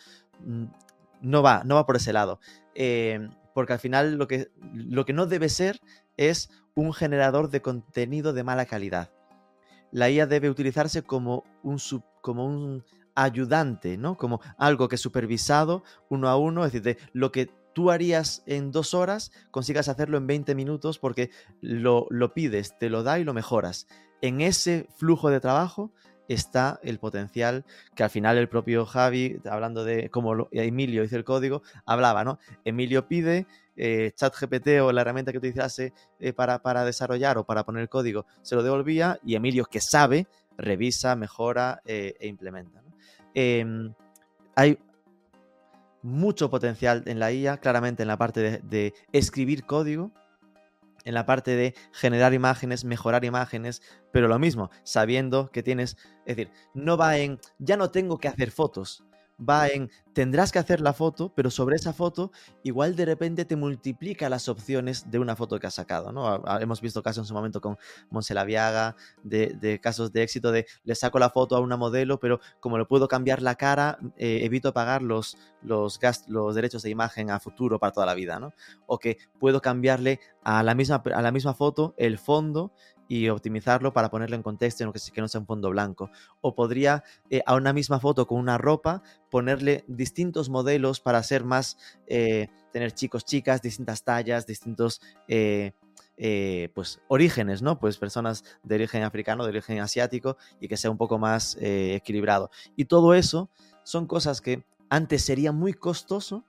no va, no va por ese lado. Eh, porque al final lo que, lo que no debe ser es un generador de contenido de mala calidad. La I A debe utilizarse como un, sub, como un ayudante, ¿no? Como algo que es supervisado uno a uno, es decir, de lo que tú harías en dos horas, consigas hacerlo en veinte minutos porque lo, lo pides, te lo da y lo mejoras. En ese flujo de trabajo está el potencial que al final el propio Javi, hablando de cómo lo, Emilio hizo el código, hablaba, ¿no? Emilio pide, eh, ChatGPT o la herramienta que utilizase eh, para, para desarrollar o para poner el código se lo devolvía, y Emilio, que sabe, revisa, mejora eh, e implementa, ¿no? Eh, hay mucho potencial en la I A, claramente en la parte de, de escribir código, en la parte de generar imágenes, mejorar imágenes, pero lo mismo, sabiendo que tienes, es decir, no va en, ya no tengo que hacer fotos, va en, tendrás que hacer la foto, pero sobre esa foto igual de repente te multiplica las opciones de una foto que has sacado, ¿no? Hemos visto casos en su momento con Montse Laviaga, de, de casos de éxito de, le saco la foto a una modelo, pero como le puedo cambiar la cara, eh, evito pagar los, los, gast- los derechos de imagen a futuro para toda la vida, ¿no? O que puedo cambiarle a la misma, a la misma foto el fondo y optimizarlo para ponerlo en contexto, en que, que no sea un fondo blanco. O podría eh, a una misma foto con una ropa ponerle distintos modelos para ser más, eh, tener chicos, chicas, distintas tallas, distintos eh, eh, pues orígenes, ¿no? Pues personas de origen africano, de origen asiático, y que sea un poco más eh, equilibrado. Y todo eso son cosas que antes sería muy costoso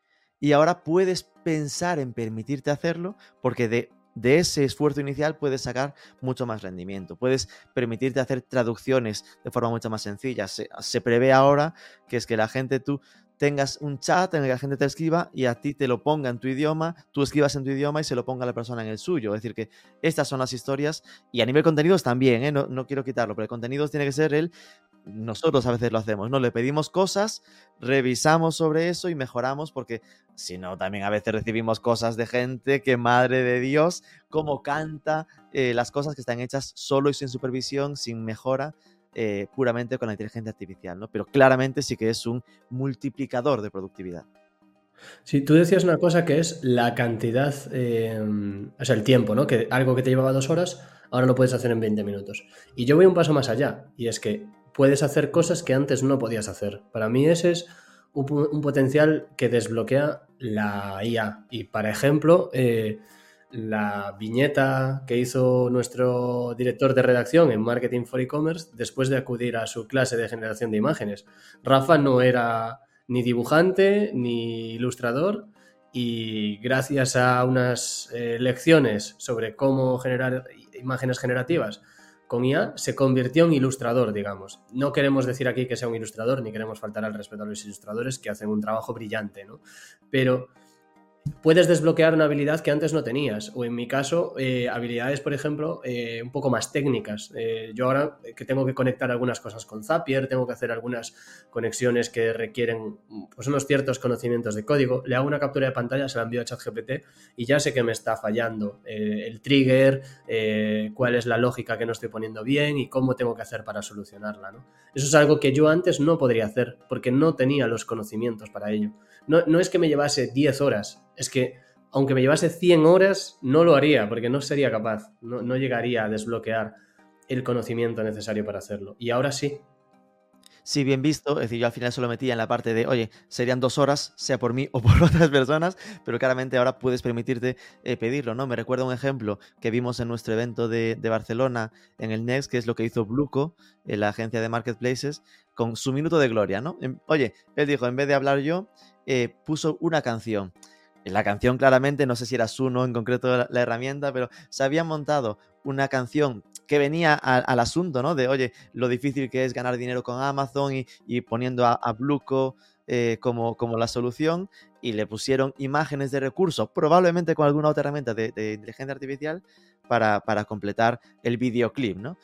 y ahora puedes pensar en permitirte hacerlo porque de de ese esfuerzo inicial puedes sacar mucho más rendimiento. Puedes permitirte hacer traducciones de forma mucho más sencilla. Se, se prevé ahora que es que la gente, tú tengas un chat en el que la gente te escriba y a ti te lo ponga en tu idioma, tú escribas en tu idioma y se lo ponga a la persona en el suyo. Es decir, que estas son las historias, y a nivel contenidos también, ¿eh? no, no quiero quitarlo, pero el contenidos tiene que ser el... Nosotros a veces lo hacemos, ¿no? Le pedimos cosas, revisamos sobre eso y mejoramos, porque si no, también a veces recibimos cosas de gente que, madre de Dios, cómo canta eh, las cosas que están hechas solo y sin supervisión, sin mejora, eh, puramente con la inteligencia artificial, ¿no? Pero claramente sí que es un multiplicador de productividad. Sí, tú decías una cosa que es la cantidad, eh, o sea, el tiempo, ¿no? Que algo que te llevaba dos horas, ahora lo puedes hacer en veinte minutos. Y yo voy un paso más allá, y es que puedes hacer cosas que antes no podías hacer. Para mí ese es un, un potencial que desbloquea la I A. Y, por ejemplo, eh, la viñeta que hizo nuestro director de redacción en Marketing for E-Commerce después de acudir a su clase de generación de imágenes. Rafa no era ni dibujante ni ilustrador, y gracias a unas eh, lecciones sobre cómo generar imágenes generativas con I A se convirtió en ilustrador, digamos. No queremos decir aquí que sea un ilustrador, ni queremos faltar al respeto a los ilustradores que hacen un trabajo brillante, ¿no? Pero puedes desbloquear una habilidad que antes no tenías, o en mi caso, eh, habilidades, por ejemplo, eh, un poco más técnicas. Eh, yo ahora que tengo que conectar algunas cosas con Zapier, tengo que hacer algunas conexiones que requieren pues, unos ciertos conocimientos de código, le hago una captura de pantalla, se la envío a ChatGPT y ya sé que me está fallando eh, el trigger, eh, cuál es la lógica que no estoy poniendo bien y cómo tengo que hacer para solucionarla, ¿no? Eso es algo que yo antes no podría hacer porque no tenía los conocimientos para ello. No, no es que me llevase diez horas, es que aunque me llevase cien horas, no lo haría porque no sería capaz, no, no llegaría a desbloquear el conocimiento necesario para hacerlo. Y ahora sí. Sí, bien visto. Es decir, yo al final solo metía en la parte de, oye, serían dos horas, sea por mí o por otras personas, pero claramente ahora puedes permitirte eh, pedirlo, ¿no? Me recuerda un ejemplo que vimos en nuestro evento de, de Barcelona, en el Next, que es lo que hizo Bluco, en la agencia de marketplaces, con su minuto de gloria, ¿no? En, oye, él dijo, en vez de hablar yo, eh, puso una canción. La canción claramente, no sé si era Suno en concreto la, la herramienta, pero se había montado una canción que venía a, al asunto, ¿no? De, oye, lo difícil que es ganar dinero con Amazon y, y poniendo a, a Bluco eh, como, como la solución, y le pusieron imágenes de recursos, probablemente con alguna otra herramienta de, de inteligencia artificial para, para completar el videoclip, ¿no?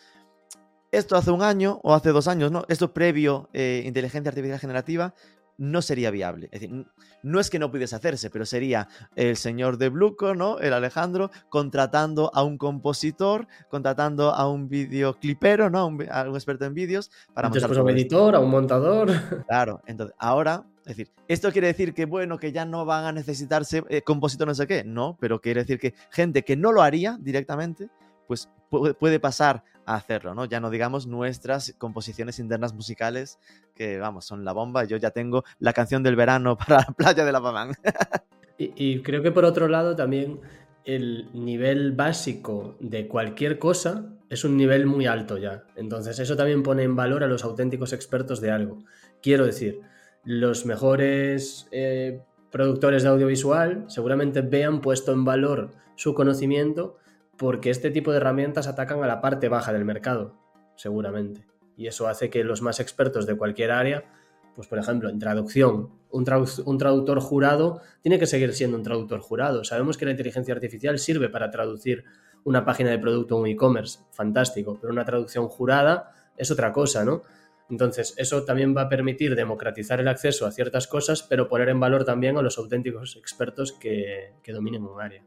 Esto hace un año o hace dos años, ¿no? Esto previo eh, inteligencia artificial generativa no sería viable. Es decir, no es que no pudiese hacerse, pero sería el señor de Bluco, ¿no? El Alejandro, contratando a un compositor, contratando a un videoclipero, ¿no? A un, a un experto en vídeos para montar después a un editor, a un montador. Claro, entonces ahora, es decir, ¿esto quiere decir que, bueno, que ya no van a necesitarse eh, compositor no sé qué? No, pero quiere decir que gente que no lo haría directamente, pues puede pasar a hacerlo, ¿no? Ya no digamos nuestras composiciones internas musicales, que vamos, son la bomba. Yo ya tengo la canción del verano para la playa de La Pamán. y, y creo que por otro lado también el nivel básico de cualquier cosa es un nivel muy alto ya. Entonces eso también pone en valor a los auténticos expertos de algo. Quiero decir, los mejores eh, productores de audiovisual seguramente vean puesto en valor su conocimiento porque este tipo de herramientas atacan a la parte baja del mercado, seguramente. Y eso hace que los más expertos de cualquier área, pues por ejemplo, en traducción, un, tradu- un traductor jurado tiene que seguir siendo un traductor jurado. Sabemos que la inteligencia artificial sirve para traducir una página de producto o un e-commerce, fantástico, pero una traducción jurada es otra cosa, ¿no? Entonces, eso también va a permitir democratizar el acceso a ciertas cosas, pero poner en valor también a los auténticos expertos que, que dominen un área.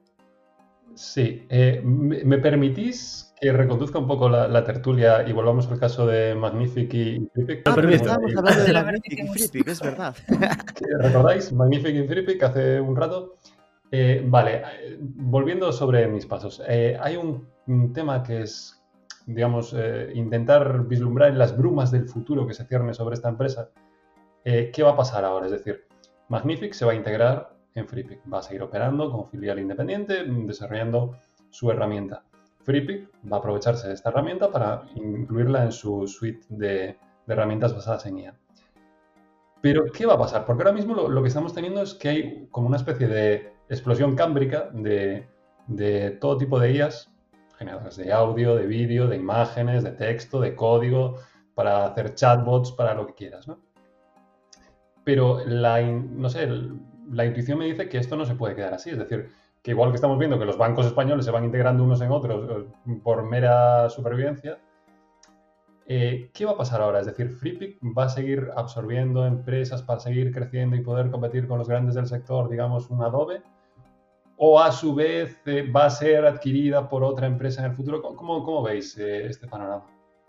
Sí, eh, ¿me, me permitís que reconduzca un poco la, la tertulia y volvamos al caso de Magnific y Freepik? Ah, pero estábamos hablando de Magnific y Freepik, es verdad. ¿Recordáis? Magnific y Freepik hace un rato. Eh, vale, volviendo sobre mis pasos. Eh, hay un, un tema que es, digamos, eh, intentar vislumbrar en las brumas del futuro que se cierne sobre esta empresa. Eh, ¿Qué va a pasar ahora? Es decir, Magnific se va a integrar en Freepik. Va a seguir operando como filial independiente, desarrollando su herramienta. Freepik va a aprovecharse de esta herramienta para incluirla en su suite de, de herramientas basadas en I A. Pero, ¿qué va a pasar? Porque ahora mismo lo, lo que estamos teniendo es que hay como una especie de explosión cámbrica de, de todo tipo de I As, generadoras de audio, de vídeo, de imágenes, de texto, de código, para hacer chatbots, para lo que quieras, ¿no? Pero la, no sé, la intuición me dice que esto no se puede quedar así. Es decir, que igual que estamos viendo que los bancos españoles se van integrando unos en otros por mera supervivencia, eh, ¿qué va a pasar ahora? Es decir, Freepik va a seguir absorbiendo empresas para seguir creciendo y poder competir con los grandes del sector, digamos un Adobe, o a su vez eh, va a ser adquirida por otra empresa en el futuro. ¿Cómo, cómo veis eh, este panorama?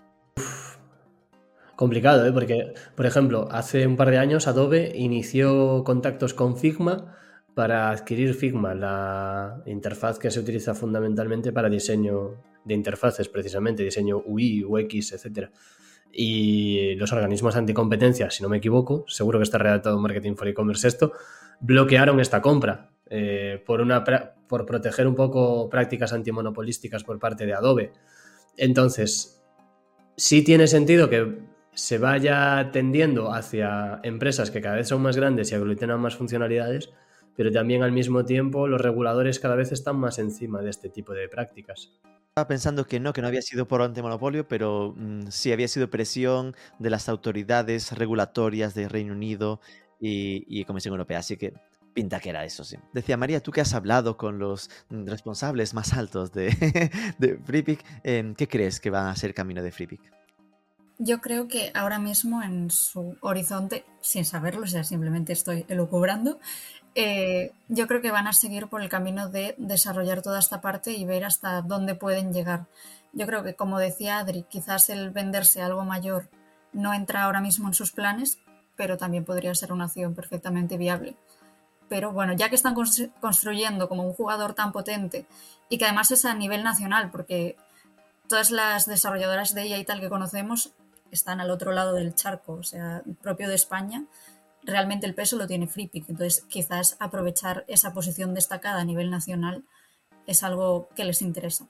Complicado, ¿eh? Porque, por ejemplo, hace un par de años Adobe inició contactos con Figma para adquirir Figma, la interfaz que se utiliza fundamentalmente para diseño de interfaces, precisamente, diseño U I, U X, etcétera. Y los organismos anticompetencia, si no me equivoco, seguro que está redactado en Marketing for E-Commerce esto, bloquearon esta compra eh, por, una, por proteger un poco prácticas antimonopolísticas por parte de Adobe. Entonces, sí tiene sentido que se vaya tendiendo hacia empresas que cada vez son más grandes y aglutinan más funcionalidades, pero también al mismo tiempo los reguladores cada vez están más encima de este tipo de prácticas. Estaba pensando que no, que no había sido por antimonopolio, pero mmm, sí había sido presión de las autoridades regulatorias de Reino Unido y, y Comisión Europea, así que pinta que era eso, sí. Decía María, tú que has hablado con los responsables más altos de, de Freepik, eh, ¿qué crees que va a ser camino de Freepik? Yo creo que ahora mismo en su horizonte, sin saberlo, o sea, simplemente estoy elucubrando, eh, yo creo que van a seguir por el camino de desarrollar toda esta parte y ver hasta dónde pueden llegar. Yo creo que, como decía Adri, quizás el venderse algo mayor no entra ahora mismo en sus planes, pero también podría ser una opción perfectamente viable. Pero bueno, ya que están construyendo como un jugador tan potente y que además es a nivel nacional, porque todas las desarrolladoras de I A y tal que conocemos están al otro lado del charco, o sea, propio de España, realmente el peso lo tiene Freepik. Entonces, quizás aprovechar esa posición destacada a nivel nacional es algo que les interesa.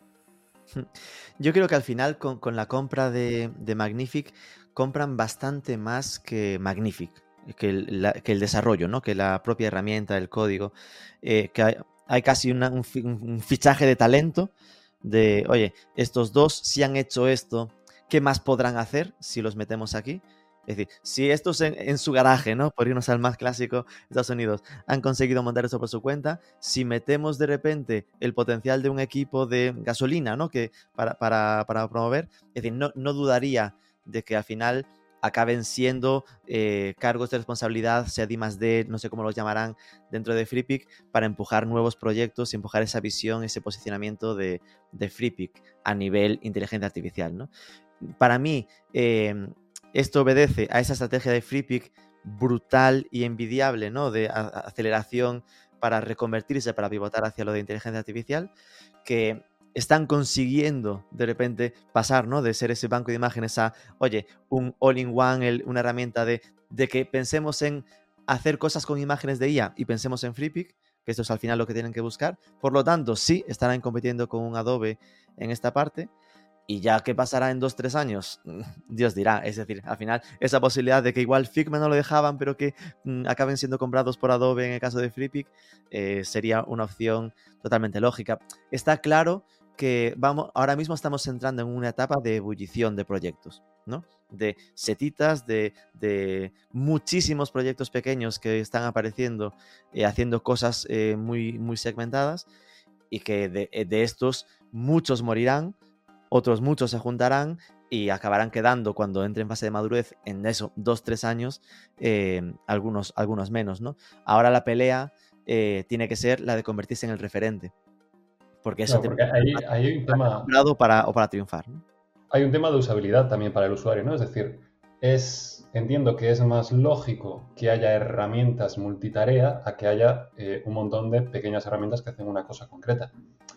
Yo creo que al final, con, con la compra de, de Magnific, compran bastante más que Magnific, que el, la, que el desarrollo, ¿no? Que la propia herramienta, el código, eh, que hay, hay casi una, un, un fichaje de talento de, oye, estos dos si han hecho esto, ¿qué más podrán hacer si los metemos aquí? Es decir, si estos en, en su garaje, ¿no? Por irnos al más clásico, Estados Unidos, han conseguido montar esto por su cuenta, si metemos de repente el potencial de un equipo de gasolina, ¿no? Que para, para, para promover, es decir, no, no dudaría de que al final acaben siendo eh, cargos de responsabilidad, sea D más D, no sé cómo los llamarán dentro de Freepik, para empujar nuevos proyectos y empujar esa visión, ese posicionamiento de, de Freepik a nivel inteligencia artificial, ¿no? Para mí, eh, esto obedece a esa estrategia de Freepik brutal y envidiable, ¿no? De a- aceleración para reconvertirse, para pivotar hacia lo de inteligencia artificial, que están consiguiendo de repente pasar, ¿no? De ser ese banco de imágenes a, oye, un all-in-one, el, una herramienta de, de que pensemos en hacer cosas con imágenes de I A y pensemos en Freepik, que esto es al final lo que tienen que buscar. Por lo tanto, sí, estarán compitiendo con un Adobe en esta parte. Y ya qué pasará en dos, tres años, Dios dirá. Es decir, al final, esa posibilidad de que igual Figma no lo dejaban, pero que mm, acaben siendo comprados por Adobe en el caso de Freepik, eh, sería una opción totalmente lógica. Está claro que vamos, ahora mismo estamos entrando en una etapa de ebullición de proyectos, ¿no? De setitas, de, de muchísimos proyectos pequeños que están apareciendo, eh, haciendo cosas eh, muy, muy segmentadas, y que de, de estos muchos morirán, otros muchos se juntarán y acabarán quedando, cuando entre en fase de madurez, en eso, dos, tres años, eh, algunos, algunos menos, ¿no? Ahora la pelea eh, tiene que ser la de convertirse en el referente. Porque eso No, porque te ahí, ahí hay un tema, para, o para triunfar, ¿no? hay un tema de usabilidad también para el usuario, ¿no? Es decir, es, entiendo que es más lógico que haya herramientas multitarea a que haya eh, un montón de pequeñas herramientas que hacen una cosa concreta.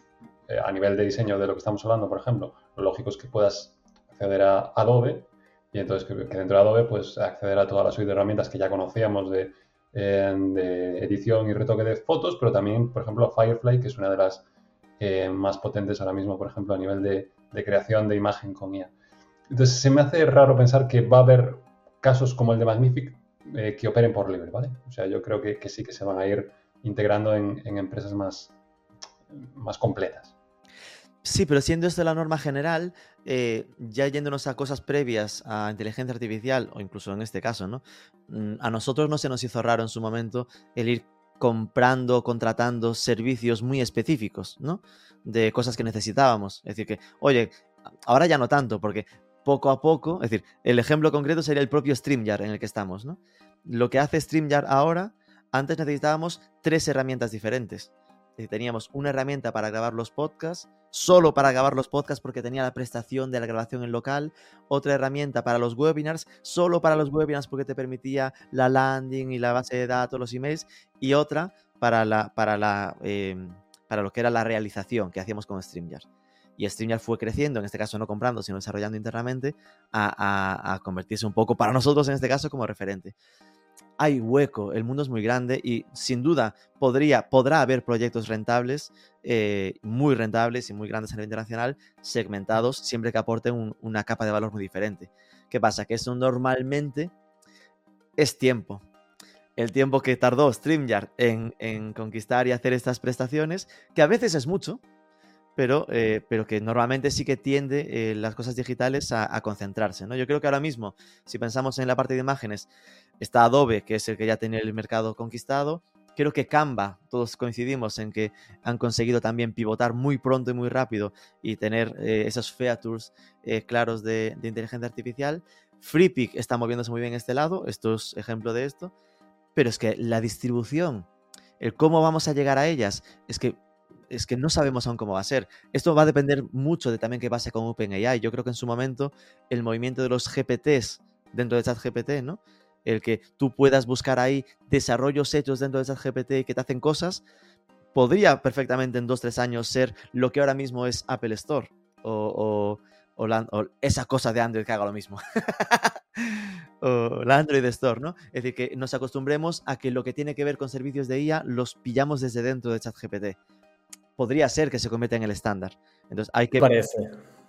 A nivel de diseño de lo que estamos hablando, por ejemplo, lo lógico es que puedas acceder a Adobe y entonces que, que dentro de Adobe pues acceder a toda la suite de herramientas que ya conocíamos de, eh, de edición y retoque de fotos, pero también, por ejemplo, Firefly, que es una de las eh, más potentes ahora mismo, por ejemplo, a nivel de, de creación de imagen con I A. Entonces, se me hace raro pensar que va a haber casos como el de Magnific eh, que operen por libre, ¿vale? O sea, yo creo que, que sí que se van a ir integrando en, en empresas más, más completas. Sí, pero siendo esto la norma general, eh, ya yéndonos a cosas previas a inteligencia artificial, o incluso en este caso, ¿no? A nosotros no se nos hizo raro en su momento el ir comprando, contratando servicios muy específicos, ¿no? De cosas que necesitábamos. Es decir, que, oye, ahora ya no tanto, porque poco a poco, es decir, el ejemplo concreto sería el propio StreamYard en el que estamos, ¿no? Lo que hace StreamYard ahora, antes necesitábamos tres herramientas diferentes. Teníamos una herramienta para grabar los podcasts, solo para grabar los podcasts porque tenía la prestación de la grabación en local, otra herramienta para los webinars, solo para los webinars porque te permitía la landing y la base de datos, los emails, y otra para, la, para, la, eh, para lo que era la realización que hacíamos con StreamYard. Y StreamYard fue creciendo, en este caso no comprando, sino desarrollando internamente, a, a, a convertirse un poco, para nosotros en este caso, como referente. Hay hueco, el mundo es muy grande y sin duda podría, podrá haber proyectos rentables, eh, muy rentables y muy grandes a nivel internacional, segmentados, siempre que aporten un, una capa de valor muy diferente. ¿Qué pasa? Que eso normalmente es tiempo. el tiempo que tardó StreamYard en, en conquistar y hacer estas prestaciones, que a veces es mucho, pero, eh, pero que normalmente sí que tiende eh, las cosas digitales a, a concentrarse, ¿no? Yo creo que ahora mismo, si pensamos en la parte de imágenes, está Adobe, que es el que ya tiene el mercado conquistado. Creo que Canva, todos coincidimos en que han conseguido también pivotar muy pronto y muy rápido y tener eh, esos features eh, claros de, de inteligencia artificial. Freepik está moviéndose muy bien este lado, esto es ejemplo de esto, pero es que la distribución, el cómo vamos a llegar a ellas, es que es que no sabemos aún cómo va a ser. Esto va a depender mucho de también qué pase con OpenAI. Yo creo que en su momento el movimiento de los G P Ts dentro de ChatGPT, ¿no? El que tú puedas buscar ahí desarrollos hechos dentro de ChatGPT y que te hacen cosas, podría perfectamente en dos, tres años ser lo que ahora mismo es Apple Store o, o, o, la, o esa cosa de Android que haga lo mismo. O la Android Store, ¿no? Es decir, que nos acostumbremos a que lo que tiene que ver con servicios de I A los pillamos desde dentro de ChatGPT. Podría ser que se convierta en el estándar. Entonces hay que... No parece.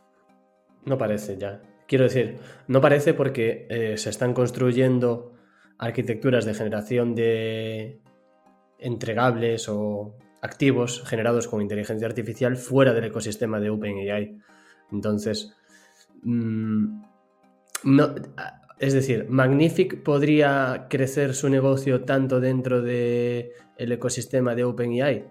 No parece ya. Quiero decir, no parece porque eh, se están construyendo arquitecturas de generación de entregables o activos generados con inteligencia artificial fuera del ecosistema de OpenAI. Entonces, mmm, no, es decir, Magnific podría crecer su negocio tanto dentro del ecosistema de OpenAI.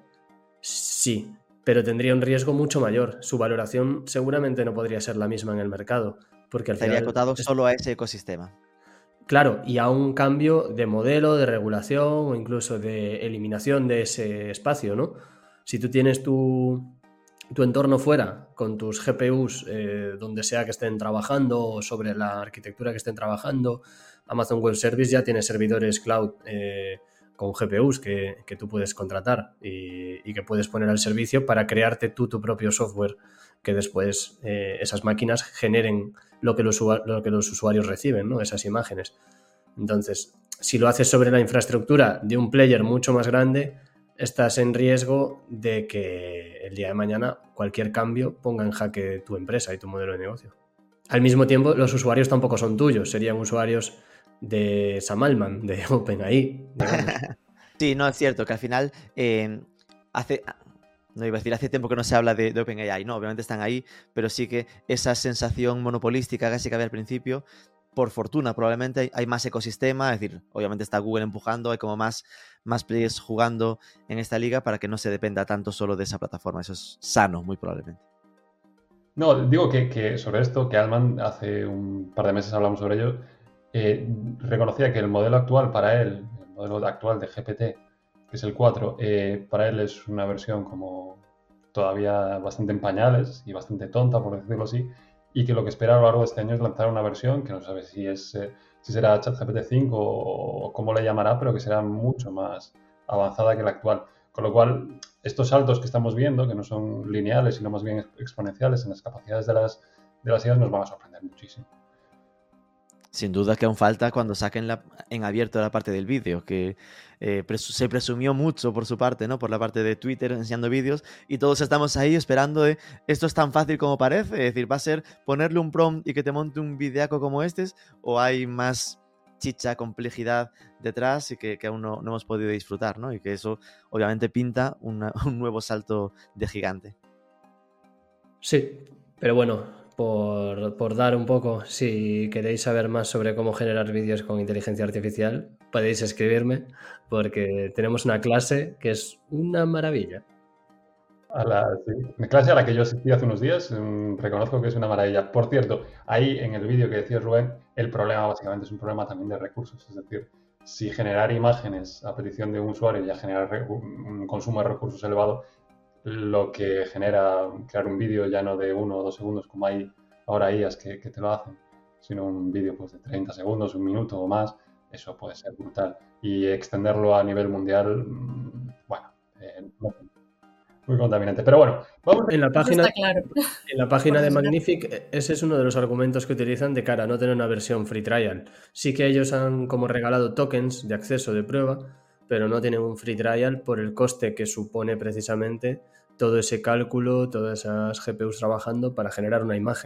Sí, pero tendría un riesgo mucho mayor. Su valoración seguramente no podría ser la misma en el mercado, porque al estaría final acotado es... solo a ese ecosistema. Claro, y a un cambio de modelo, de regulación o incluso de eliminación de ese espacio, ¿no? Si tú tienes tu, tu entorno fuera con tus G P Us eh, donde sea que estén trabajando o sobre la arquitectura que estén trabajando, Amazon Web Service ya tiene servidores cloud eh, con G P Us que, que tú puedes contratar y, y que puedes poner al servicio para crearte tú tu propio software que después eh, esas máquinas generen lo que, los, lo que los usuarios reciben, ¿no? Esas imágenes. Entonces, si lo haces sobre la infraestructura de un player mucho más grande, estás en riesgo de que el día de mañana cualquier cambio ponga en jaque tu empresa y tu modelo de negocio. Al mismo tiempo, los usuarios tampoco son tuyos, serían usuarios de Sam Altman, de OpenAI, digamos. Sí, no, es cierto que al final eh, hace... No iba a decir, hace tiempo que no se habla de, de OpenAI, no, obviamente están ahí, pero sí que esa sensación monopolística casi que había al principio, por fortuna probablemente hay, hay más ecosistema, es decir, obviamente está Google empujando, hay como más, más players jugando en esta liga para que no se dependa tanto solo de esa plataforma, eso es sano muy probablemente. No, digo que, que sobre esto, que Altman hace un par de meses hablamos sobre ello, eh, reconocía que el modelo actual para él, el modelo actual de G P T, que es el cuatro, eh, para él es una versión como todavía bastante en pañales y bastante tonta, por decirlo así, y que lo que espera a lo largo de este año es lanzar una versión que no sabe si es eh, si será ChatGPT cinco o cómo le llamará, pero que será mucho más avanzada que la actual. Con lo cual, estos saltos que estamos viendo, que no son lineales, sino más bien exponenciales en las capacidades de las, de las I As, nos van a sorprender muchísimo. Sin duda que aún falta cuando saquen la, en abierto la parte del vídeo, que eh, presu- se presumió mucho por su parte, ¿no? Por la parte de Twitter enseñando vídeos, y todos estamos ahí esperando de esto es tan fácil como parece, es decir, ¿va a ser ponerle un prompt y que te monte un videaco como este? ¿O hay más chicha, complejidad detrás y que, que aún no, no hemos podido disfrutar, ¿no? Y que eso obviamente pinta una, un nuevo salto de gigante. Sí, pero bueno... Por, por dar un poco, si queréis saber más sobre cómo generar vídeos con inteligencia artificial, podéis escribirme porque tenemos una clase que es una maravilla. A la, sí. Mi clase a la que yo asistí hace unos días, um, reconozco que es una maravilla. Por cierto, ahí en el vídeo que decía Rubén, el problema básicamente es un problema también de recursos. Es decir, si generar imágenes a petición de un usuario ya genera un consumo de recursos elevado, lo que genera crear un vídeo ya no de uno o dos segundos como hay ahora I As que, que te lo hacen, sino un vídeo pues de treinta segundos, un minuto o más, eso puede ser brutal. Y extenderlo a nivel mundial, bueno, eh, muy contaminante. Pero bueno, vamos a... En la página, está claro. En la página de Magnific, ese es uno de los argumentos que utilizan de cara a no tener una versión free trial. Sí que ellos han como regalado tokens de acceso de prueba, pero no tienen un free trial por el coste que supone precisamente todo ese cálculo, todas esas G P Us trabajando para generar una imagen.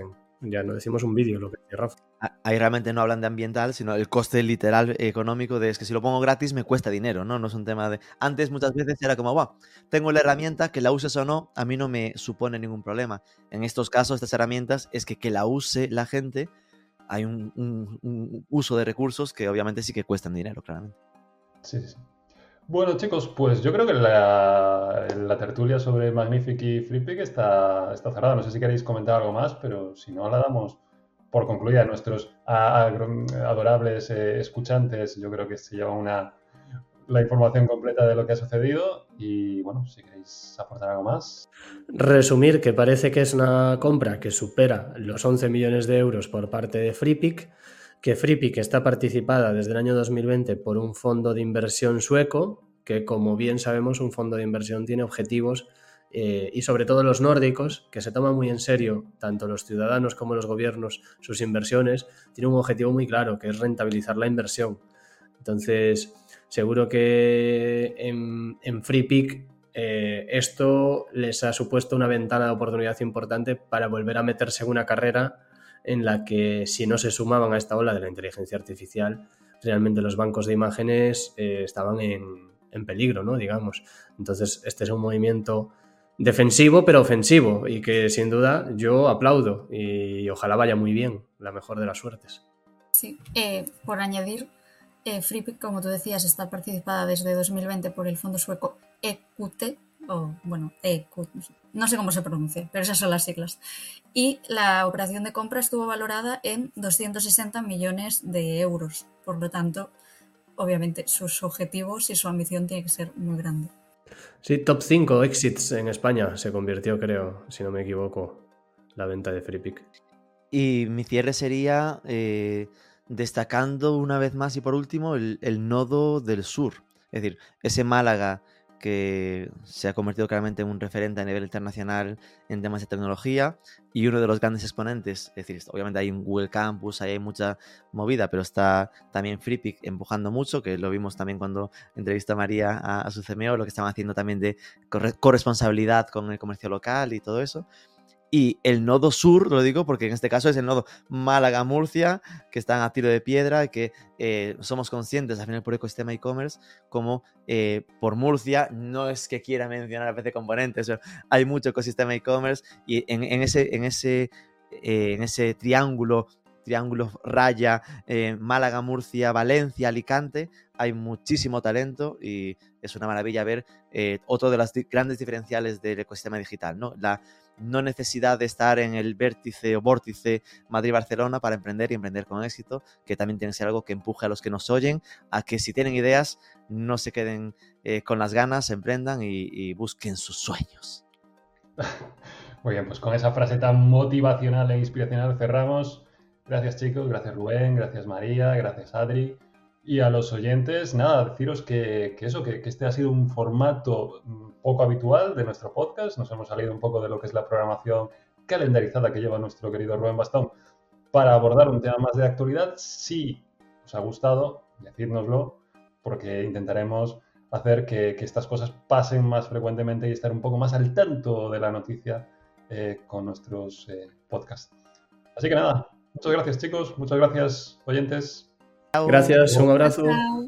Ya no decimos un vídeo, lo que dice Rafa. Ahí realmente no hablan de ambiental, sino el coste literal económico de es que si lo pongo gratis me cuesta dinero, ¿no? No es un tema de... Antes muchas veces era como, va, tengo la herramienta, que la uses o no, a mí no me supone ningún problema. En estos casos, estas herramientas, es que que la use la gente, hay un, un, un uso de recursos que obviamente sí que cuestan dinero, claramente. Sí, sí. Bueno, chicos, pues yo creo que la, la tertulia sobre Magnific y Freepik está, está cerrada. No sé si queréis comentar algo más, pero si no, la damos por concluida. Nuestros a, a, adorables eh, escuchantes, yo creo que se llevan una, la información completa de lo que ha sucedido. Y bueno, si queréis aportar algo más. Resumir que parece que es una compra que supera los once millones de euros por parte de Freepik, que Freepik está participada desde el año dos mil veinte por un fondo de inversión sueco, que como bien sabemos un fondo de inversión tiene objetivos eh, y sobre todo los nórdicos, que se toman muy en serio, tanto los ciudadanos como los gobiernos, sus inversiones, tienen un objetivo muy claro, que es rentabilizar la inversión. Entonces, seguro que en, en Freepik eh, esto les ha supuesto una ventana de oportunidad importante para volver a meterse en una carrera en la que si no se sumaban a esta ola de la inteligencia artificial, realmente los bancos de imágenes eh, estaban en, en peligro, ¿no? Digamos. Entonces, este es un movimiento defensivo pero ofensivo y que sin duda yo aplaudo y ojalá vaya muy bien, la mejor de las suertes. Sí, eh, por añadir, eh, Freepik, como tú decías, está participada desde dos mil veinte por el fondo sueco E Q T, o bueno, E Q T, no sé cómo se pronuncia, pero esas son las siglas. Y la operación de compra estuvo valorada en doscientos sesenta millones de euros. Por lo tanto, obviamente, sus objetivos y su ambición tiene que ser muy grande. Sí, top cinco exits en España se convirtió, creo, si no me equivoco, la venta de Freepik. Y mi cierre sería eh, destacando una vez más y por último el, el nodo del sur. Es decir, ese Málaga que se ha convertido claramente en un referente a nivel internacional en temas de tecnología y uno de los grandes exponentes. Es decir, obviamente hay un Google Campus, ahí hay mucha movida, pero está también Freepik empujando mucho, que lo vimos también cuando entrevistó a María a, a su C M O, lo que estaban haciendo también de corre- corresponsabilidad con el comercio local y todo eso. Y el nodo sur, lo digo porque en este caso es el nodo Málaga-Murcia, que están a tiro de piedra y que eh, somos conscientes al final por ecosistema e-commerce como eh, por Murcia, no es que quiera mencionar a P C Componentes, pero hay mucho ecosistema e-commerce y en, en, ese, en, ese, eh, en ese triángulo, triángulo raya, eh, Málaga, Murcia, Valencia, Alicante, hay muchísimo talento y es una maravilla ver eh, otro de los di- grandes diferenciales del ecosistema digital, ¿no? La no necesidad de estar en el vértice o vórtice Madrid-Barcelona para emprender y emprender con éxito, que también tiene que ser algo que empuje a los que nos oyen a que si tienen ideas no se queden eh, con las ganas, emprendan y, y busquen sus sueños. Muy bien, pues con esa frase tan motivacional e inspiracional cerramos. Gracias chicos, gracias Rubén, gracias María, gracias Adri. Y a los oyentes, nada, deciros que, que eso, que, que este ha sido un formato poco habitual de nuestro podcast. Nos hemos salido un poco de lo que es la programación calendarizada que lleva nuestro querido Rubén Bastón para abordar un tema más de actualidad. Si os ha gustado, decídnoslo, porque intentaremos hacer que, que estas cosas pasen más frecuentemente y estar un poco más al tanto de la noticia eh, con nuestros eh, podcasts. Así que nada, muchas gracias chicos, muchas gracias oyentes. Gracias, un abrazo. Chao.